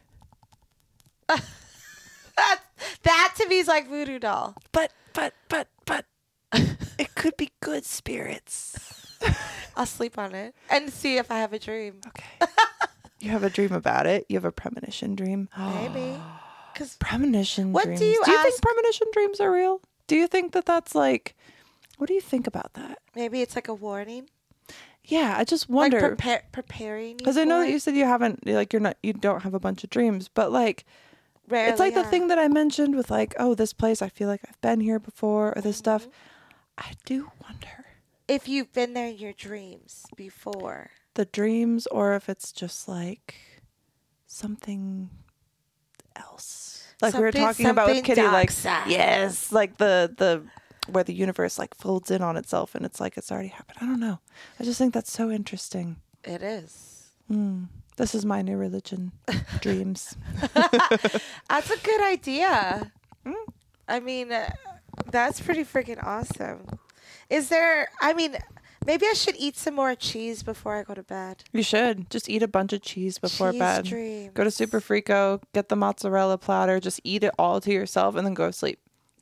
that that to me is like voodoo doll. But but but but it could be good spirits. I'll sleep on it and see if I have a dream. Okay. You have a dream about it. You have a premonition dream. Maybe. Because Premonition What dreams. do you think ask- premonition dreams are real? Do you think that that's like, what do you think about that? maybe it's like a warning. Yeah, I just Like wonder. prepare, preparing you. Because I know for that you it. said you haven't, like, you're not, you don't have a bunch of dreams, but like, Rarely, it's like yeah. the thing that I mentioned with like, oh, this place, I feel like I've been here before, or this stuff. Mm-hmm. I do wonder If you've been there in your dreams before. the dreams, or if it's just like something else. Like we were Something- talking about with something Kitty, dark like side. yes, like the the where the universe like folds in on itself, and it's like it's already happened. I don't know. I just think that's so interesting. It is. Mm. This is my new religion, dreams. That's a good idea. Mm. I mean, uh, that's pretty freaking awesome. Is there, I mean, maybe I should eat some more cheese before I go to bed. You should just eat a bunch of cheese before Cheese bed. dreams. Go to Super Frico, get the mozzarella platter, just eat it all to yourself, and then go to sleep.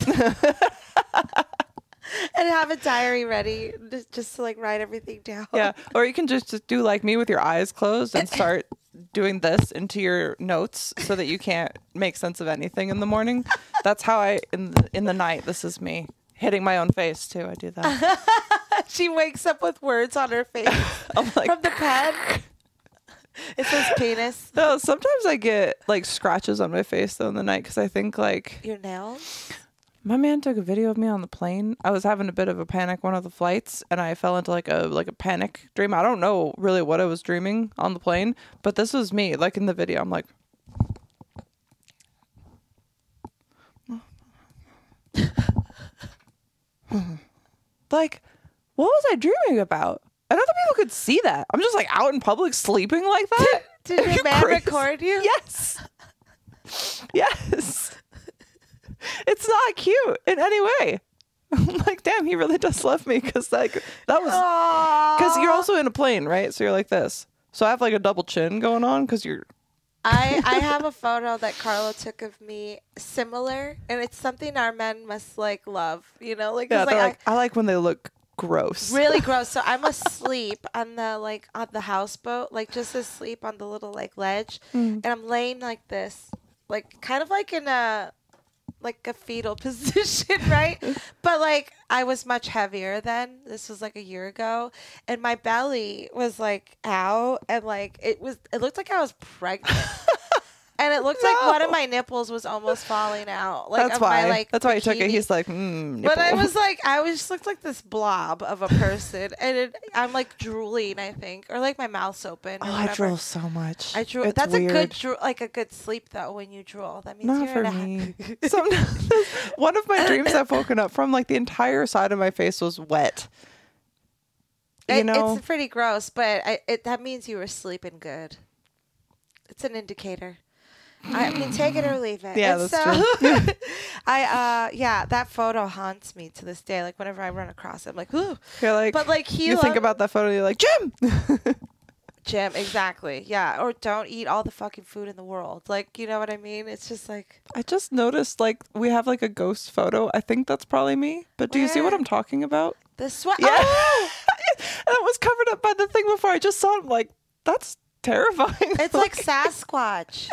And have a diary ready just, just to like write everything down. Yeah, or you can just, just do like me with your eyes closed and start doing this into your notes so that you can't make sense of anything in the morning. That's how I in the, in the night. This is me hitting my own face too. I do that. She wakes up with words on her face I'm like, from the pen. It says penis. no. Sometimes I get like scratches on my face though in the night because I think like Your nails? my man took a video of me on the plane. I was having a bit of a panic one of the flights, and I fell into like a like a panic dream. I don't know really what I was dreaming on the plane, but this was me. Like in the video, I'm like, like, what was I dreaming about? And other people could see that. I'm just like out in public sleeping like that. Did Are your you man crazy? record you? Yes. Yes. It's not cute in any way. I'm like, damn, he really does love me because like that was because you're also in a plane, right? So you're like this. So I have like a double chin going on because you're. I, I have a photo that Carlo took of me similar, and it's something our men must like love, you know, like, 'cause, Yeah, like, they're I- like, I like when they look gross. really gross. So I'm asleep on the like on the houseboat, like just asleep on the little like ledge, Mm. and I'm laying like this, like kind of like in a like a fetal position, right? But like I was much heavier then. This was like a year ago, and my belly was like out, and like it was. It looked like I was pregnant. And it looked like one of No. my nipples was almost falling out. Like That's of why. my, like, That's why he took it. bikini. He's like, mm, But I nipple. was like, I was just looked like this blob of a person, and it, I'm like drooling, I think, or like my mouth's open. Or Oh, I whatever. drool so much. I drool. It's That's a good weird. drool, like a good sleep though. When you drool, that means Not you're for in a me. Sometimes one of my dreams I've woken up from, like the entire side of my face was wet. You It- know, it's pretty gross, but I, it that means you were sleeping good. It's an indicator. I mean, take it or leave it. Yeah, And that's so, I uh yeah, that photo haunts me to this day. Like whenever I run across it, I'm like, ooh. you're like, But like he you think lo- about that photo, you're like, Jim. Jim, exactly. Yeah. Or don't eat all the fucking food in the world. Like, you know what I mean? It's just like, I just noticed like we have like a ghost photo. I think that's probably me. But do you see what Where? I'm talking about? the sweat. Yeah. Oh! And it was covered up by the thing before. I just saw it. I'm like, that's terrifying. It's like Sasquatch.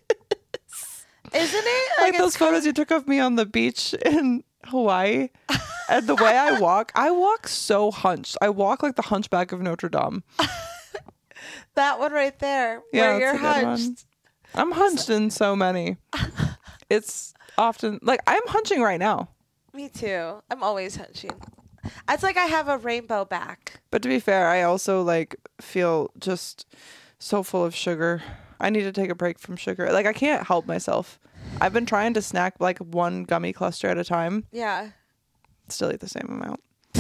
Isn't it? like it's those photos you took of me on the beach in Hawaii. And the way I walk, I walk so hunched. I walk like the hunchback of Notre Dame. that one right there Yeah, where you're that's a good one. hunched. I'm hunched in so many. It's often like I'm hunching right now. Me too. I'm always hunching. It's like I have a rainbow back. But to be fair, I also like feel just so full of sugar I need to take a break from sugar. Like, I can't help myself. I've been trying to snack like one gummy cluster at a time. Yeah. Still eat the same amount.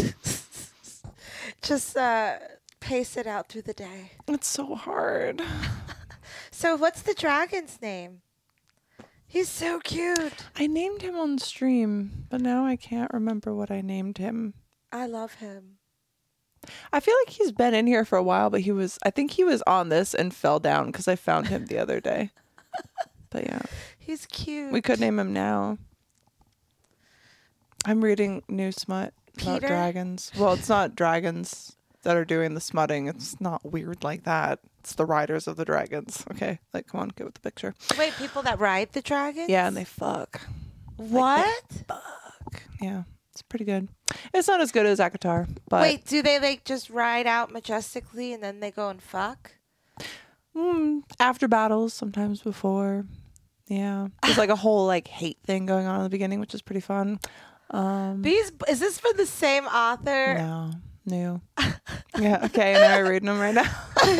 Just uh, pace it out through the day. It's so hard. So what's the dragon's name? He's so cute. I named him on stream, but now I can't remember what I named him. I love him. I feel like he's been in here for a while, but he was, I think he was on this and fell down because I found him the other day. But yeah. He's cute. We could name him now. I'm reading new smut about Peter? dragons. Well, it's not dragons that are doing the smutting. It's not weird like that. It's the riders of the dragons. Okay, like, come on, get with the picture. Wait, people that ride the dragons? Yeah, and they fuck. What? Fuck. Yeah, it's pretty good. It's not as good as Akatar, but Wait, do they like just ride out majestically and then they go and fuck? mm, after battles, sometimes before. Yeah, there's like a whole like hate thing going on in the beginning, which is pretty fun. Um, These is this for the same author? no, new. Yeah, okay, and I'm reading them right now.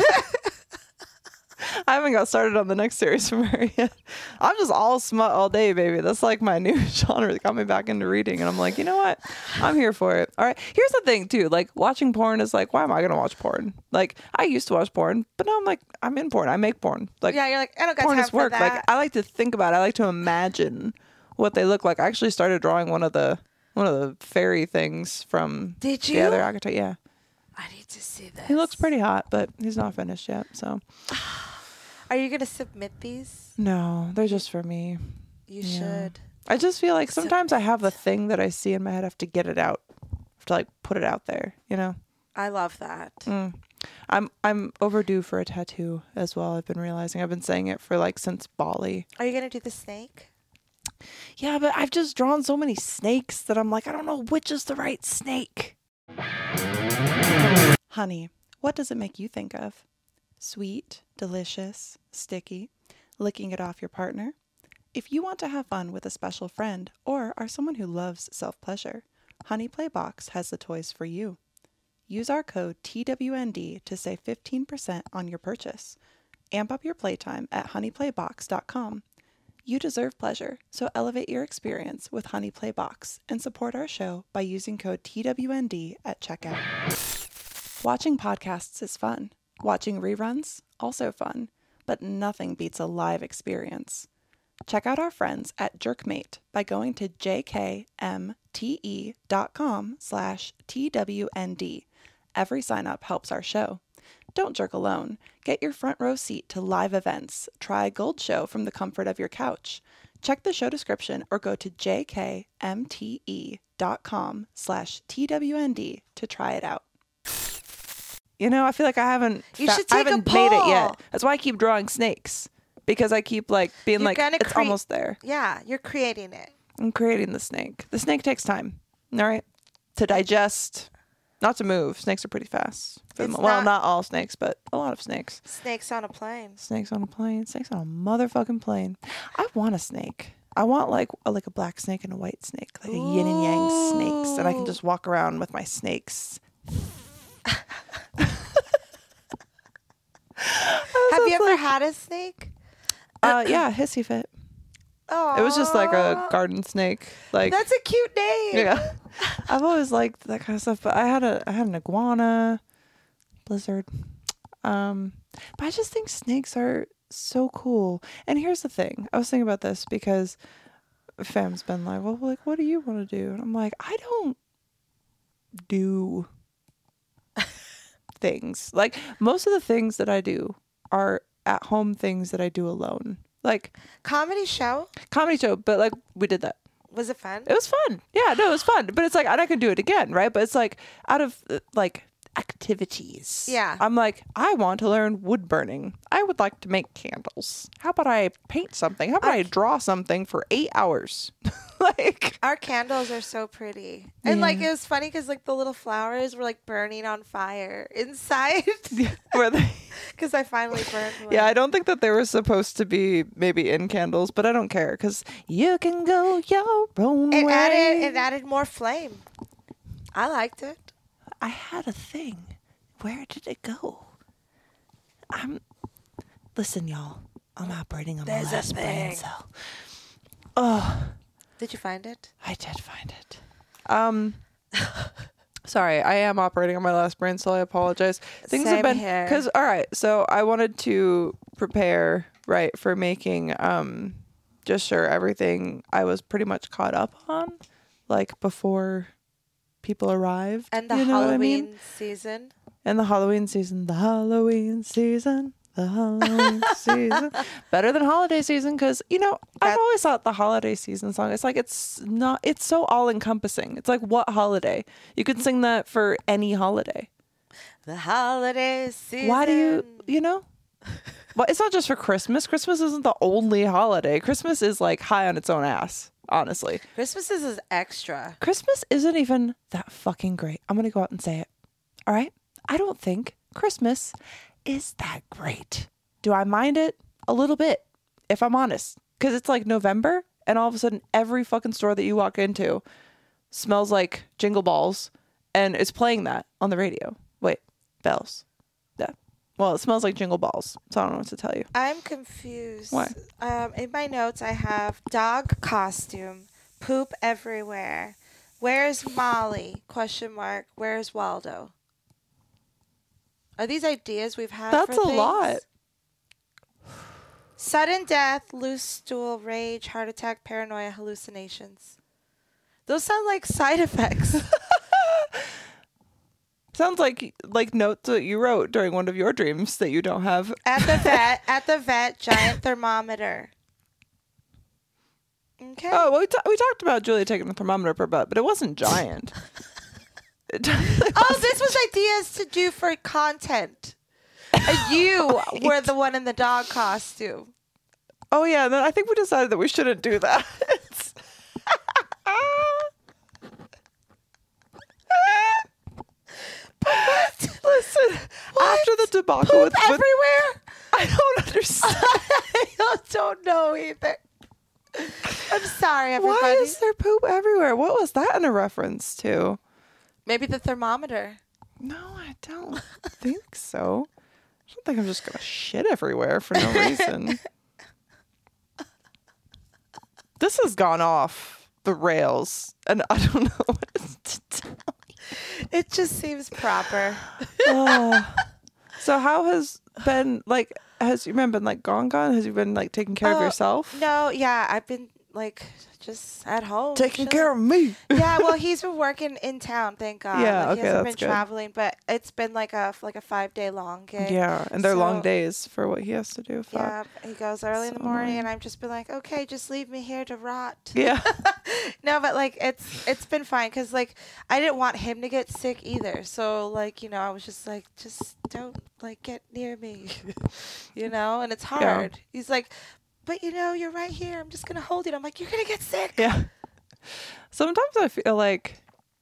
I haven't got started on the next series from her yet. I'm just all smut all day, baby. That's like my new genre that got me back into reading. And I'm like, you know what? I'm here for it. All right. Here's the thing, too. Like, watching porn is like, why am I going to watch porn? Like, I used to watch porn, but now I'm like, I'm in porn. I make porn. Like, Yeah, you're like, I don't got porn time is for work. that. Like, I like to think about it. I like to imagine what they look like. I actually started drawing one of the one of the fairy things from Did the you? other Akatar. Yeah. I need to see this. He looks pretty hot, but he's not finished yet. So, Are you gonna submit these? no, they're just for me. You Yeah. should. I just feel like sometimes I have a thing that I see in my head. I have to get it out. I have to like put it out there, you know? I love that. Mm. I'm I'm overdue for a tattoo as well. I've been realizing. I've been saying it for like since Bali. Are you gonna do the snake? Yeah, but I've just drawn so many snakes that I'm like, I don't know which is the right snake. Honey, what does it make you think of? Sweet, delicious, sticky, licking it off your partner? If you want to have fun with a special friend or are someone who loves self-pleasure, Honey Play Box has the toys for you. Use our code T W N D to save fifteen percent on your purchase. Amp up your playtime at honey play box dot com. You deserve pleasure, so elevate your experience with Honey Play Box and support our show by using code T W N D at checkout. Watching podcasts is fun. Watching reruns, also fun, but nothing beats a live experience. Check out our friends at Jerkmate by going to jkmte.com slash TWND. Every sign up helps our show. Don't jerk alone. Get your front row seat to live events. Try Gold Show from the comfort of your couch. Check the show description or go to jkmte.com slash TWND to try it out. You know, I feel like I haven't, You fa- should I take a haven't made it yet. poll. That's why I keep drawing snakes. Because I keep like being You're like, gonna it's crea- almost there. Yeah, you're creating it. I'm creating the snake. The snake takes time. All right. To digest, not to move. Snakes are pretty fast. For the It's mo- well, not- not all snakes, but a lot of snakes. Snakes on a plane. Snakes on a plane. Snakes on a motherfucking plane. I want a snake. I want like a, like a black snake and a white snake, like a yin and yang snakes, and I can just walk around with my snakes. Have you ever had a snake? Uh, yeah, hissy fit. Oh, It was just like a garden snake. Like That's a cute name. yeah, I've always liked that kind of stuff. But I had a I had an iguana, lizard. Um, but I just think snakes are so cool. And here's the thing: I was thinking about this because fam's been like, "Well, like, what do you want to do?" And I'm like, I don't do things. Like most of the things that I do are at home things that I do alone. Like Comedy show? comedy show, but like we did that. Was it fun? It was fun. Yeah, no, it was fun. But it's like, and I could do it again, right? But it's like out of uh, like activities. Yeah. I'm like, I want to learn wood burning. I would like to make candles. How about I paint something? How about I draw something for eight hours? Like, Our candles are so pretty. And like Yeah. it was funny because like the little flowers were like burning on fire inside were they? because I finally burned one. Yeah, I don't think that they were supposed to be maybe in candles, but I don't care because you can go your own It way. added it added more flame. I liked it. I had a thing. Where did it go? I'm. Listen, y'all. I'm operating on There's my a last brain thing. cell. Oh, Did you find it? I did find it. Um, sorry, I am operating on my last brain cell. I apologize. Things Same have been here. because all right. So I wanted to prepare right for making um, just sure everything I was pretty much caught up on, like before people arrived. And the you know what I Halloween mean? season. And the Halloween season, the Halloween season, the Halloween season. Better than holiday season because, you know, I've That- always thought the holiday season song, it's like it's not, it's so all encompassing. It's like, what holiday? You could sing that for any holiday. The holiday season. Why do you, you know? Well, it's not just for Christmas. Christmas isn't the only holiday. Christmas is like high on its own ass, honestly. Christmas is is extra. Christmas isn't even that fucking great. I'm going to go out and say it. All right? I don't think Christmas is that great. Do I mind it? A little bit, if I'm honest. Because it's like November, and all of a sudden, every fucking store that you walk into smells like Jingle Balls, and it's playing that on the radio. Wait, bells. Yeah. Well, it smells like Jingle Balls, so I don't know what to tell you. I'm confused. Why? Um, in my notes, I have dog costume, poop everywhere. Where's Molly? Question mark. Where's Waldo? Are these ideas we've had? That's for a things? lot. Sudden death, loose stool, rage, heart attack, paranoia, hallucinations. Those sound like side effects. Sounds like like notes that you wrote during one of your dreams that you don't have. At the vet, at the vet, giant thermometer. Okay. Oh, well, we, ta- we talked about Julia taking a thermometer per butt, but it wasn't giant. It definitely Oh, wasn't. this was ideas to do for content. And you were the one in the dog costume. Oh, yeah. Then I think we decided that we shouldn't do that. Listen, after the debacle Poop with, with everywhere? I don't understand. I don't know either. I'm sorry, everybody. Why is there poop everywhere? What was that in a reference to? Maybe the thermometer. No, I don't think so. I don't think I'm just gonna shit everywhere for no reason. This has gone off the rails, and I don't know what to tell. It just seems proper. Oh. So how has been like? Has you been been like gone gone? Has you been like taking care of Oh, yourself? No, yeah, I've been like just at home. Taking chilling. care of me. Yeah, well, he's been working in town, thank God. Yeah, like, okay, he hasn't that's been good. traveling, but it's been like a like a five day long gig. Yeah, and they're So- long days for what he has to do. Fuck. Yeah, he goes early in So the morning, annoying. and I've just been like, okay, just leave me here to rot. Yeah. No, but like it's it's been fine because like I didn't want him to get sick either. So like you know I was just like just don't like get near me, you know. And it's hard. He's like, but you know you're right here. I'm just gonna hold you. I'm like you're gonna get sick. Yeah. Sometimes I feel like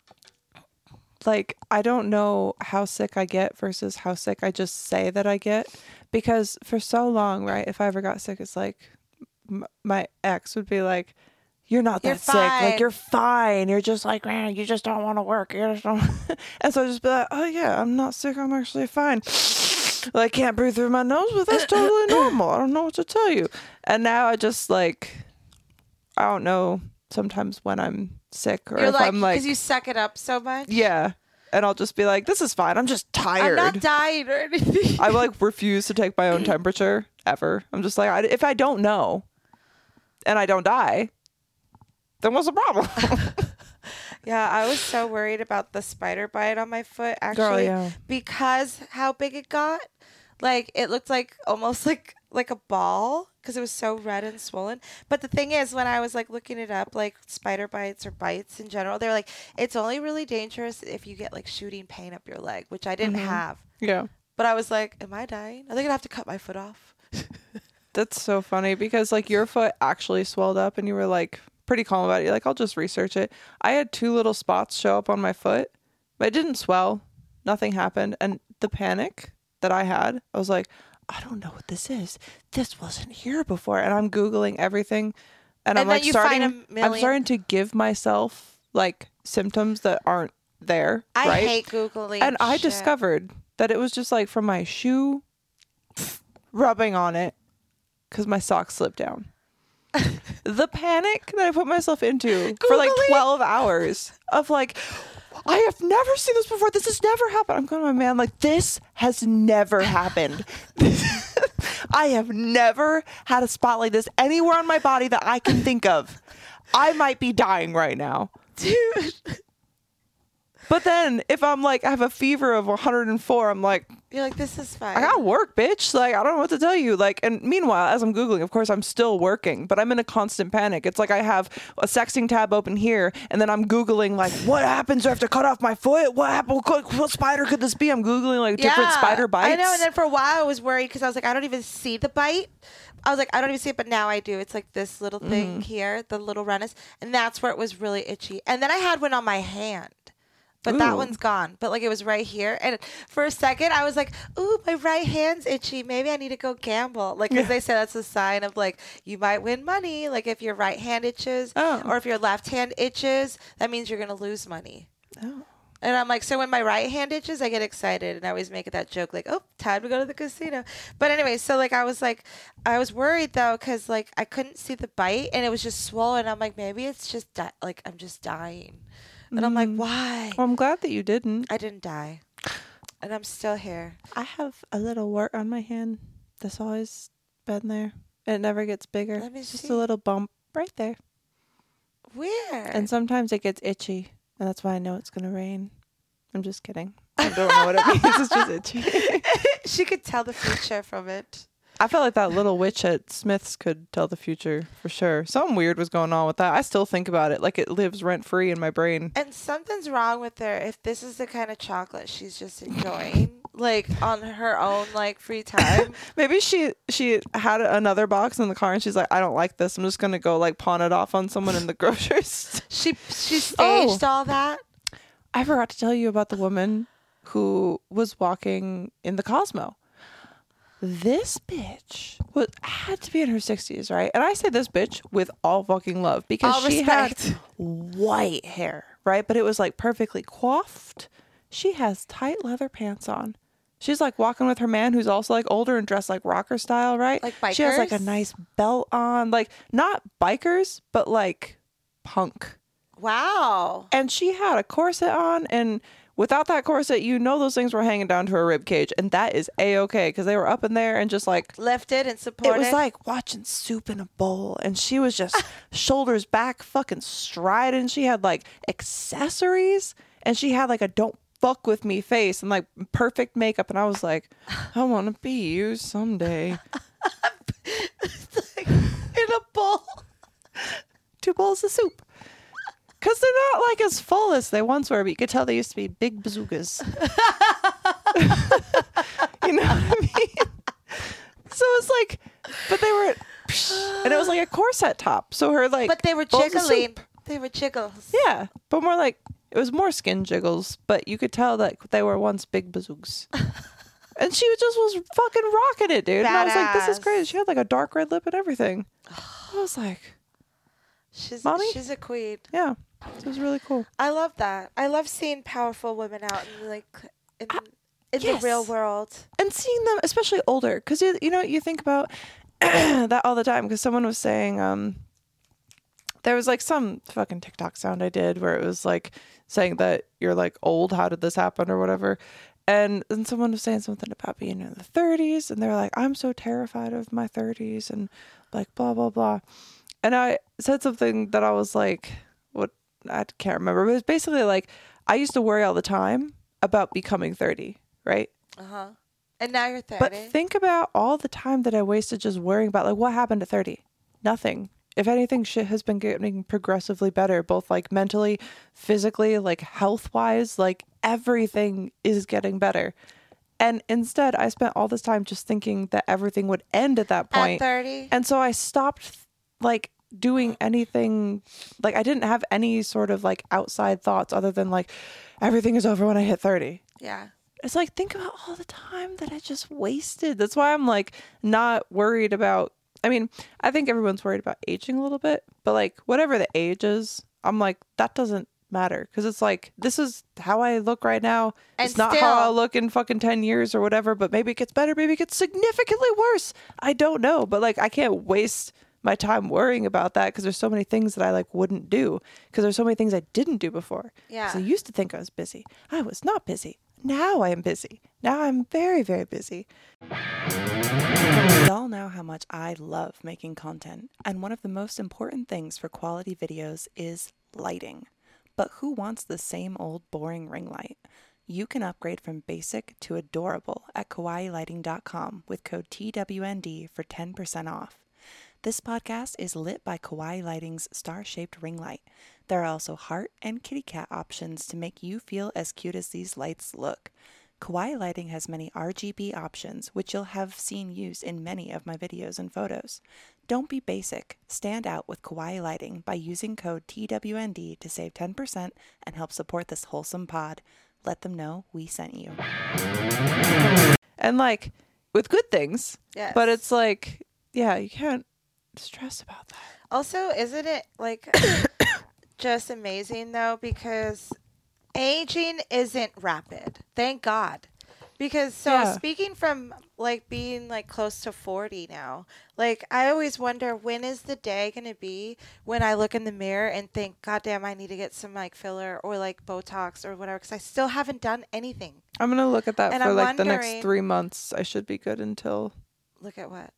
like I don't know how sick I get versus how sick I just say that I get, because for so long, right, if I ever got sick, it's like m- my ex would be like, you're not that You're sick, like fine. you're fine, you're just like, man, you just don't want to work, you just don't and so I just be like, oh yeah, I'm not sick, I'm actually fine. Well, I can't breathe through my nose, but that's totally normal. I don't know what to tell you. And now I just like I don't know sometimes when I'm sick or You're if like I'm like because you suck it up so much. yeah, and I'll just be like, this is fine, I'm just I'm tired. not dying or anything. I like refuse to take my own temperature ever. I'm just like, I, if I don't know and I don't die, then what's the problem? Yeah, I was so worried about the spider bite on my foot actually Girl, yeah. because how big it got. Like it looked like almost like like a ball because it was so red and swollen. But the thing is, when I was like looking it up, like spider bites or bites in general, they're like it's only really dangerous if you get like shooting pain up your leg, which I didn't have. Yeah. But I was like, am I dying? Are they gonna have to cut my foot off? That's so funny because like your foot actually swelled up and you were like pretty calm about it. You're like, I'll just research it. I had two little spots show up on my foot, but it didn't swell. Nothing happened. And the panic that I had, I was like, I don't know what this is. This wasn't here before. And I'm Googling everything. And, And I'm then like you starting, find a I'm million- starting to give myself like symptoms that aren't there. I right? hate Googling. And I shit. discovered that it was just like from my shoe rubbing on it because my socks slipped down. The panic that I put myself into for like twelve hours of like, I have never seen this before. This has never happened. I'm going to my man like, this has never happened. I have never had a spot like this anywhere on my body that I can think of. I might be dying right now. Dude. But then if I'm like, I have a fever of one hundred four, I'm like, You're like, this is fine. I gotta work, bitch. Like, I don't know what to tell you. Like, and meanwhile, as I'm Googling, of course, I'm still working, but I'm in a constant panic. It's like I have a sexting tab open here, and then I'm Googling, like, what happens? Do I have to cut off my foot? What happened? What, what spider could this be? I'm Googling, like, different spider bites. I know. And then for a while, I was worried because I was like, I don't even see the bite. I was like, I don't even see it, but now I do. It's like this little thing mm. here, the little runnis, and that's where it was really itchy. And then I had one on my hand. But ooh. That one's gone. But like it was right here. And for a second, I was like, ooh, my right hand's itchy. Maybe I need to go gamble. Like, because yeah. they say that's a sign of like, you might win money. Like if your right hand itches oh. or if your left hand itches, that means you're going to lose money. Oh. And I'm like, so when my right hand itches, I get excited. And I always make that joke like, oh, time to go to the casino. But anyway, so like I was like, I was worried though, because like I couldn't see the bite and it was just swollen. I'm like, maybe it's just di- like I'm just dying. And I'm like, why? Well, I'm glad that you didn't. I didn't die. And I'm still here. I have a little wart on my hand that's always been there. It never gets bigger. Let me it's see. Just a little bump right there. Where? And sometimes it gets itchy. And that's why I know it's going to rain. I'm just kidding. I don't know what it means. It's just itchy. She could tell the future from it. I felt like that little witch at Smith's could tell the future for sure. Something weird was going on with that. I still think about it like it lives rent free in my brain. And something's wrong with her if this is the kind of chocolate she's just enjoying, like on her own like free time. Maybe she she had another box in the car and she's like, I don't like this. I'm just gonna go like pawn it off on someone in the grocery store. She she staged oh. all that. I forgot to tell you about the woman who was walking in the Cosmo. This bitch was had to be in her sixties, right? And I say this bitch with all fucking love because all she respect. had white hair, right? But it was like perfectly coiffed. She has tight leather pants on. She's like walking with her man who's also like older and dressed like rocker style, right? Like bikers? She has like a nice belt on, like not bikers, but like punk. Wow. And she had a corset on, and without that corset, you know those things were hanging down to her rib cage, and that is a-okay because they were up in there and just like lifted and supported. It was like watching soup in a bowl, and she was just shoulders back, fucking striding. She had like accessories, and she had like a "don't fuck with me" face and like perfect makeup, and I was like, I want to be you someday. Like, in a bowl, two bowls of soup. Because they're not like as full as they once were, but you could tell they used to be big bazookas. You know what I mean? So it's like, but they were, and it was like a corset top. So her like, but they were jiggling. They were jiggles. Yeah, but more like, it was more skin jiggles, but you could tell that they were once big bazookas. And she just was fucking rocking it, dude. Badass. And I was like, this is crazy. She had like a dark red lip and everything. I was like, she's Mommy? She's a queen. Yeah. It was really cool. I love that. I love seeing powerful women out in like in, I, in yes. the real world, and seeing them, especially older, because you, you know you think about that all the time. Because someone was saying, um, there was like some fucking TikTok sound I did where it was like saying that you're like old. How did this happen or whatever? And then someone was saying something about being in the thirties, and they're like, I'm so terrified of my thirties, and like blah blah blah. And I said something that I was like, what? I can't remember, but it's basically like I used to worry all the time about becoming thirty, right? Uh-huh. And now you're thirty. But think about all the time that I wasted just worrying about like what happened at thirty. Nothing. If anything, shit has been getting progressively better, both like mentally, physically, like health-wise, like everything is getting better. And instead, I spent all this time just thinking that everything would end at that point. At thirty. And so I stopped like doing anything, like I didn't have any sort of like outside thoughts other than like everything is over when I hit thirty. Yeah. It's like, think about all the time that I just wasted. That's why I'm like not worried about, I mean, I think everyone's worried about aging a little bit, but like whatever the age is, I'm like, that doesn't matter because it's like, this is how I look right now. And it's not still- how I'll look in fucking ten years or whatever, but maybe it gets better. Maybe it gets significantly worse. I don't know. But like, I can't waste my time worrying about that because there's so many things that I like wouldn't do because there's so many things I didn't do before. Yeah. 'Cause I used to think I was busy. I was not busy. Now I am busy. Now I'm very, very busy. We all know how much I love making content, and one of the most important things for quality videos is lighting. But who wants the same old boring ring light? You can upgrade from basic to adorable at kawaii lighting dot com with code T W N D for ten percent off. This podcast is lit by Kawaii Lighting's star-shaped ring light. There are also heart and kitty cat options to make you feel as cute as these lights look. Kawaii Lighting has many R G B options, which you'll have seen used in many of my videos and photos. Don't be basic. Stand out with Kawaii Lighting by using code T W N D to save ten percent and help support this wholesome pod. Let them know we sent you. And like, with good things, Yes. but it's like, yeah, you can't stress about that. Also, isn't it like just amazing though? Because aging isn't rapid. Thank God. Because so Yeah. speaking from like being like close to forty now, like I always wonder when is the day going to be when I look in the mirror and think, God damn, I need to get some like filler or like Botox or whatever because I still haven't done anything. I'm going to look at that And for I'm like the next wondering- three months. I should be good until Look at what?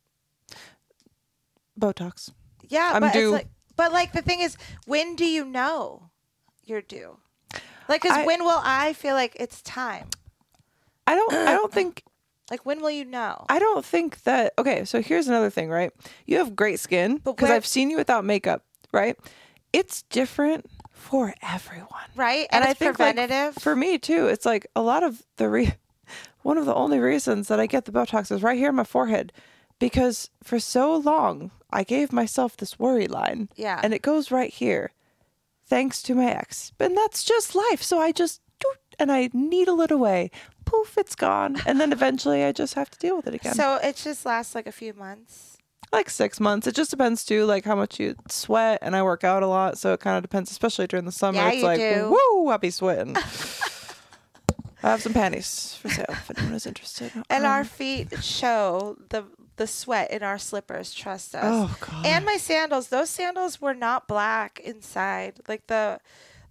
Botox. Yeah, I'm but due. it's like, but like the thing is, when do you know you're due? Like, cause I- when will I feel like it's time? I don't I don't think Like, when will you know? I don't think that okay, so here's another thing, right? You have great skin But because where- I've seen you without makeup, right? It's different for everyone. Right, and, I it's think, like, preventative. for me too, it's like a lot of the re- one of the only reasons that I get the Botox is right here in my forehead because for so long I gave myself this worry line. Yeah. And it goes right here. Thanks to my ex. And that's just life. So I just doot, and I needle it away. Poof, it's gone. And then eventually I just have to deal with it again. So it just lasts like a few months. Like six months. It just depends too, like how much you sweat, and I work out a lot, so it kind of depends, especially during the summer. Yeah, it's you like, do. woo, I'll be sweating. I have some panties for sale if anyone is interested. And Um, our feet show the the sweat in our slippers. Trust us. Oh god. And my sandals. Those sandals were not black inside. Like the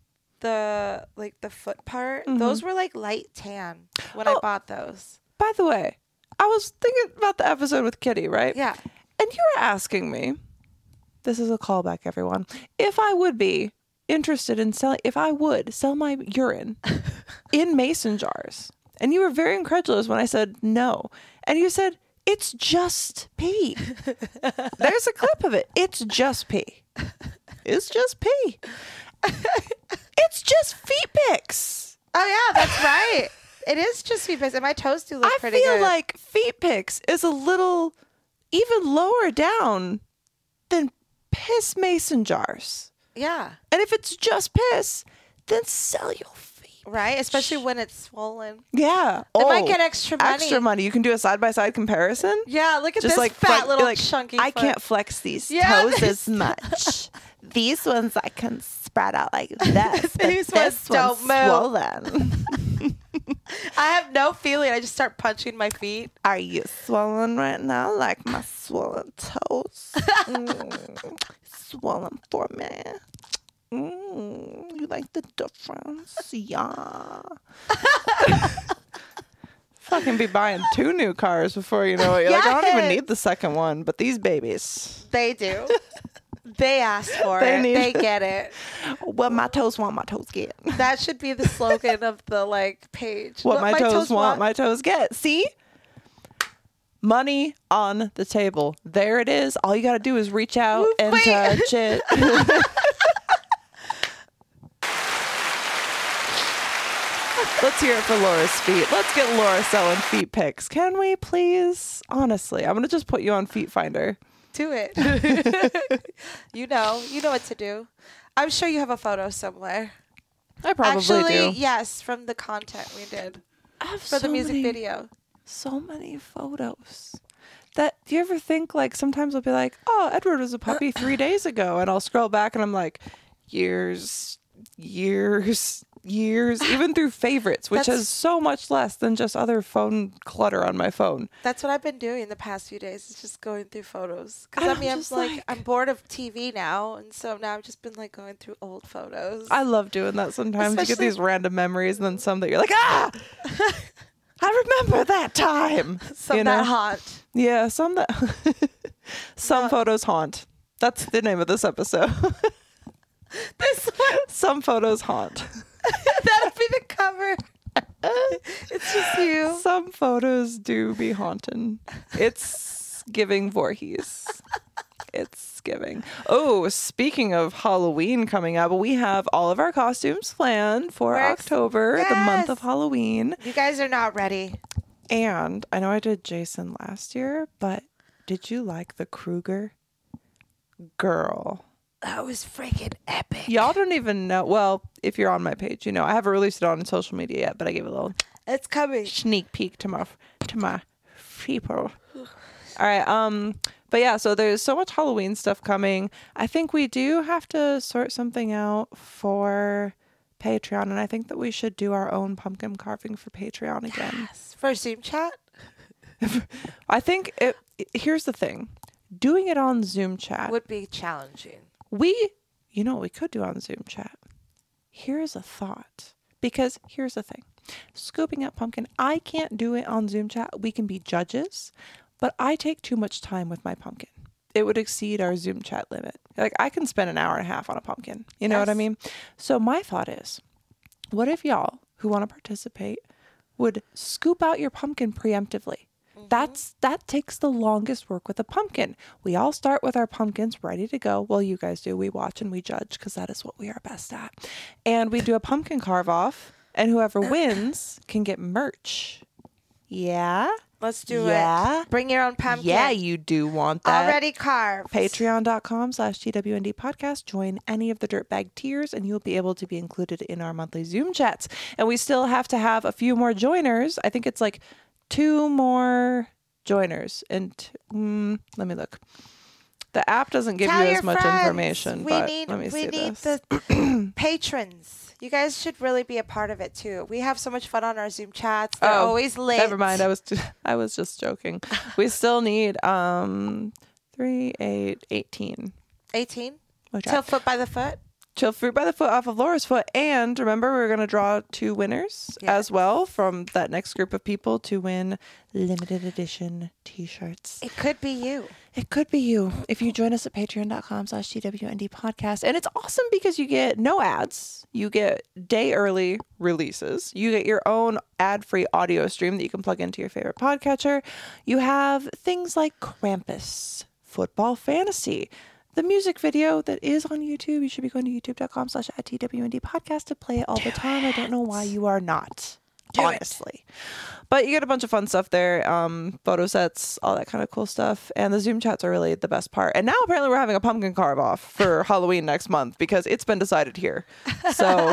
the like the foot part. Those were like light tan when I Oh. bought those. By the way, I was thinking about the episode with Kitty, right? Yeah. And you were asking me, this is a callback, everyone, if I would be interested in selling, if I would sell my urine in mason jars. And you were very incredulous when I said no. And you said, it's just pee. There's a clip of it. It's just pee. It's just pee. It's just feet pics. Oh yeah, that's right. It is just feet pics, and my toes do look I pretty feel good. like feet pics is a little even lower down than piss mason jars. yeah, And if it's just piss, then sell your feet. right. Especially when it's swollen. Yeah. They oh, might get extra money. Extra money. You can do a side by side comparison. Yeah, look at Just this like fat flex- little like, chunky. I foot. can't flex these Yeah, toes this- as much. These ones I can spread out like this. but These this ones don't one's move. swollen. I have no feeling. I just start punching my feet. Are you swollen right now like my swollen toes? Mm, swollen for me. Mm, you like the difference? Yeah. Fucking be buying two new cars before you know it. You're like, I don't even Yes. need the second one, but these babies. They do. They asked for They it. need They it. get it. What my toes want, my toes get. That should be the slogan of the like page. What, my, toes, want, my toes get. See? Money on the table. There it is. All you got to do is reach out Whoop, and wait. touch it. Let's hear it for Laura's feet. Let's get Laura selling feet pics. Can we please? Honestly, I'm going to just put you on Feet Finder. Do it. You know. You know what to do. I'm sure you have a photo somewhere. I probably Actually, do. yes, from the content we did I have for the so music many- video. So many photos. That do you ever think like sometimes I'll be like, oh, Edward was a puppy three days ago, and I'll scroll back and I'm like, years years, years, even through favorites, which That's- is so much less than just other phone clutter on my phone. That's what I've been doing the past few days. Is just going through photos. Because I I'm mean, I'm just like, like- I'm bored of T V now, and so now I've just been like going through old photos. I love doing that sometimes. You get Especially- these random memories and then some that you're like, ah, I remember that time. Some you that know? haunt. Yeah, some that some No. photos haunt. That's the name of this episode. This one, Some photos haunt. that'll be the cover. It's just you. Some photos do be haunting. It's giving Voorhees. It's giving. Oh, speaking of Halloween coming up, we have all of our costumes planned for We're ex- October, the month of Yes. Halloween. You guys are not ready. And I know I did Jason last year, but did you like the Kruger? Girl. That was freaking epic. Y'all don't even know. Well, if you're on my page, you know I haven't released it on social media yet, but I gave a little It's coming. sneak peek to my to my people. All right. Um. But yeah, so there's so much Halloween stuff coming. I think we do have to sort something out for Patreon, and I think that we should do our own pumpkin carving for Patreon again. Yes. For Zoom chat? I think it. Here's the thing: doing it on Zoom chat. Would be challenging. We, you know what we could do on Zoom chat? Here's a thought. Because here's the thing. Scooping up pumpkin, I can't do it on Zoom chat. We can be judges, but I take too much time with my pumpkin. It would exceed our Zoom chat limit. Like I can spend an hour and a half on a pumpkin. You know what I Yes. mean? So my thought is, what if y'all who want to participate would scoop out your pumpkin preemptively? That's that takes the longest work with a pumpkin. We all start with our pumpkins ready to go. Well, you guys do. We watch and we judge because that is what we are best at. And we do a pumpkin carve off, and whoever wins can get merch. Yeah, Let's do Yeah. it. Bring your own pumpkin. yeah, you do want that. Already carved. Patreon.com slash TWND podcast. Join any of the Dirtbag tiers and you'll be able to be included in our monthly Zoom chats. And we still have to have a few more joiners. I think it's like two more joiners. And mm, let me look. The app doesn't give Tell you your as much friends. information, We but need, let me we see need this. the patrons. You guys should really be a part of it too. We have so much fun on our Zoom chats. They're Oh, always late. Never mind. I was I was just joking. We still need um three, eight, eighteen. eighteen. Which Till I- foot by the foot. Chill fruit by the foot off of Laura's foot. And remember, we're going to draw two winners Yes. as well from that next group of people to win limited edition t-shirts. It could be you. It could be you if you join us at patreon.com slash TWND podcast. And it's awesome because you get no ads. You get day early releases. You get your own ad-free audio stream that you can plug into your favorite podcatcher. You have things like Krampus, Football Fantasy, the music video that is on YouTube. You should be going to youtube.com slash at TWND podcast to play it all the time. I don't know why you are not, Do it. honestly. But you get a bunch of fun stuff there, um, photo sets, all that kind of cool stuff. And the Zoom chats are really the best part. And now apparently we're having a pumpkin carve off for Halloween next month because it's been decided here. So,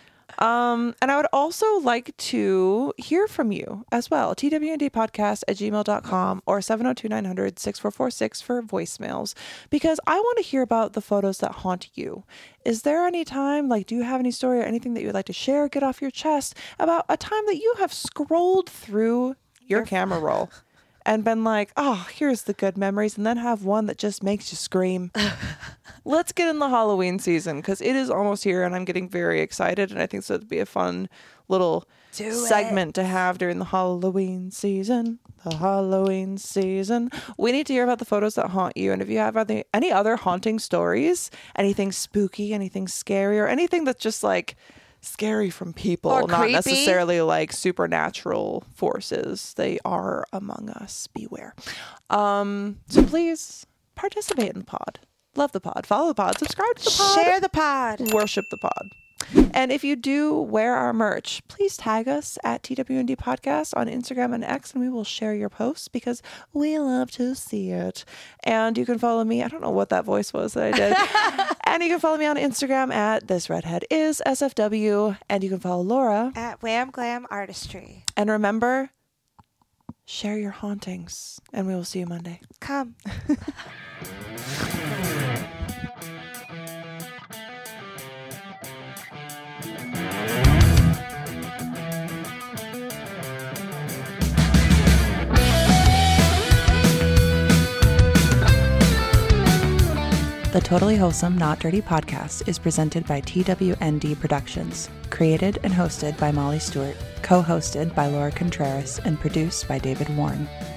um, and I would also like to hear from you as well. T W N D podcast at gmail dot com or seven oh two, nine hundred, six four four six for voicemails because I want to hear about the photos that haunt you. Is there any time, like, do you have any story or anything that you would like to share, get off your chest about a time that you have scrolled through your camera roll and been like, oh, here's the good memories, and then have one that just makes you scream? Let's get in the Halloween season because it is almost here and I'm getting very excited. And I think so it'd be a fun little Do segment to have during the Halloween season. The Halloween season. We need to hear about the photos that haunt you. And if you have any, any other haunting stories, anything spooky, anything scary, or anything that's just like scary from people, Or not creepy. necessarily like supernatural forces. They are among us. Beware. Um, so please participate in the pod. Love the pod. Follow the pod. Subscribe to the pod. Share the pod. Worship the pod. And if you do wear our merch, please tag us at T W N D Podcast on Instagram and X, and we will share your posts because we love to see it. And you can follow me. I don't know what that voice was that I did. And you can follow me on Instagram at This Redhead Is S F W. And you can follow Laura. At Wham Glam Artistry. And remember, share your hauntings. And we will see you Monday. Come. The Totally Wholesome Not Dirty podcast is presented by T W N D Productions, created and hosted by Molly Stewart, co-hosted by Laura Contreras, and produced by David Warren.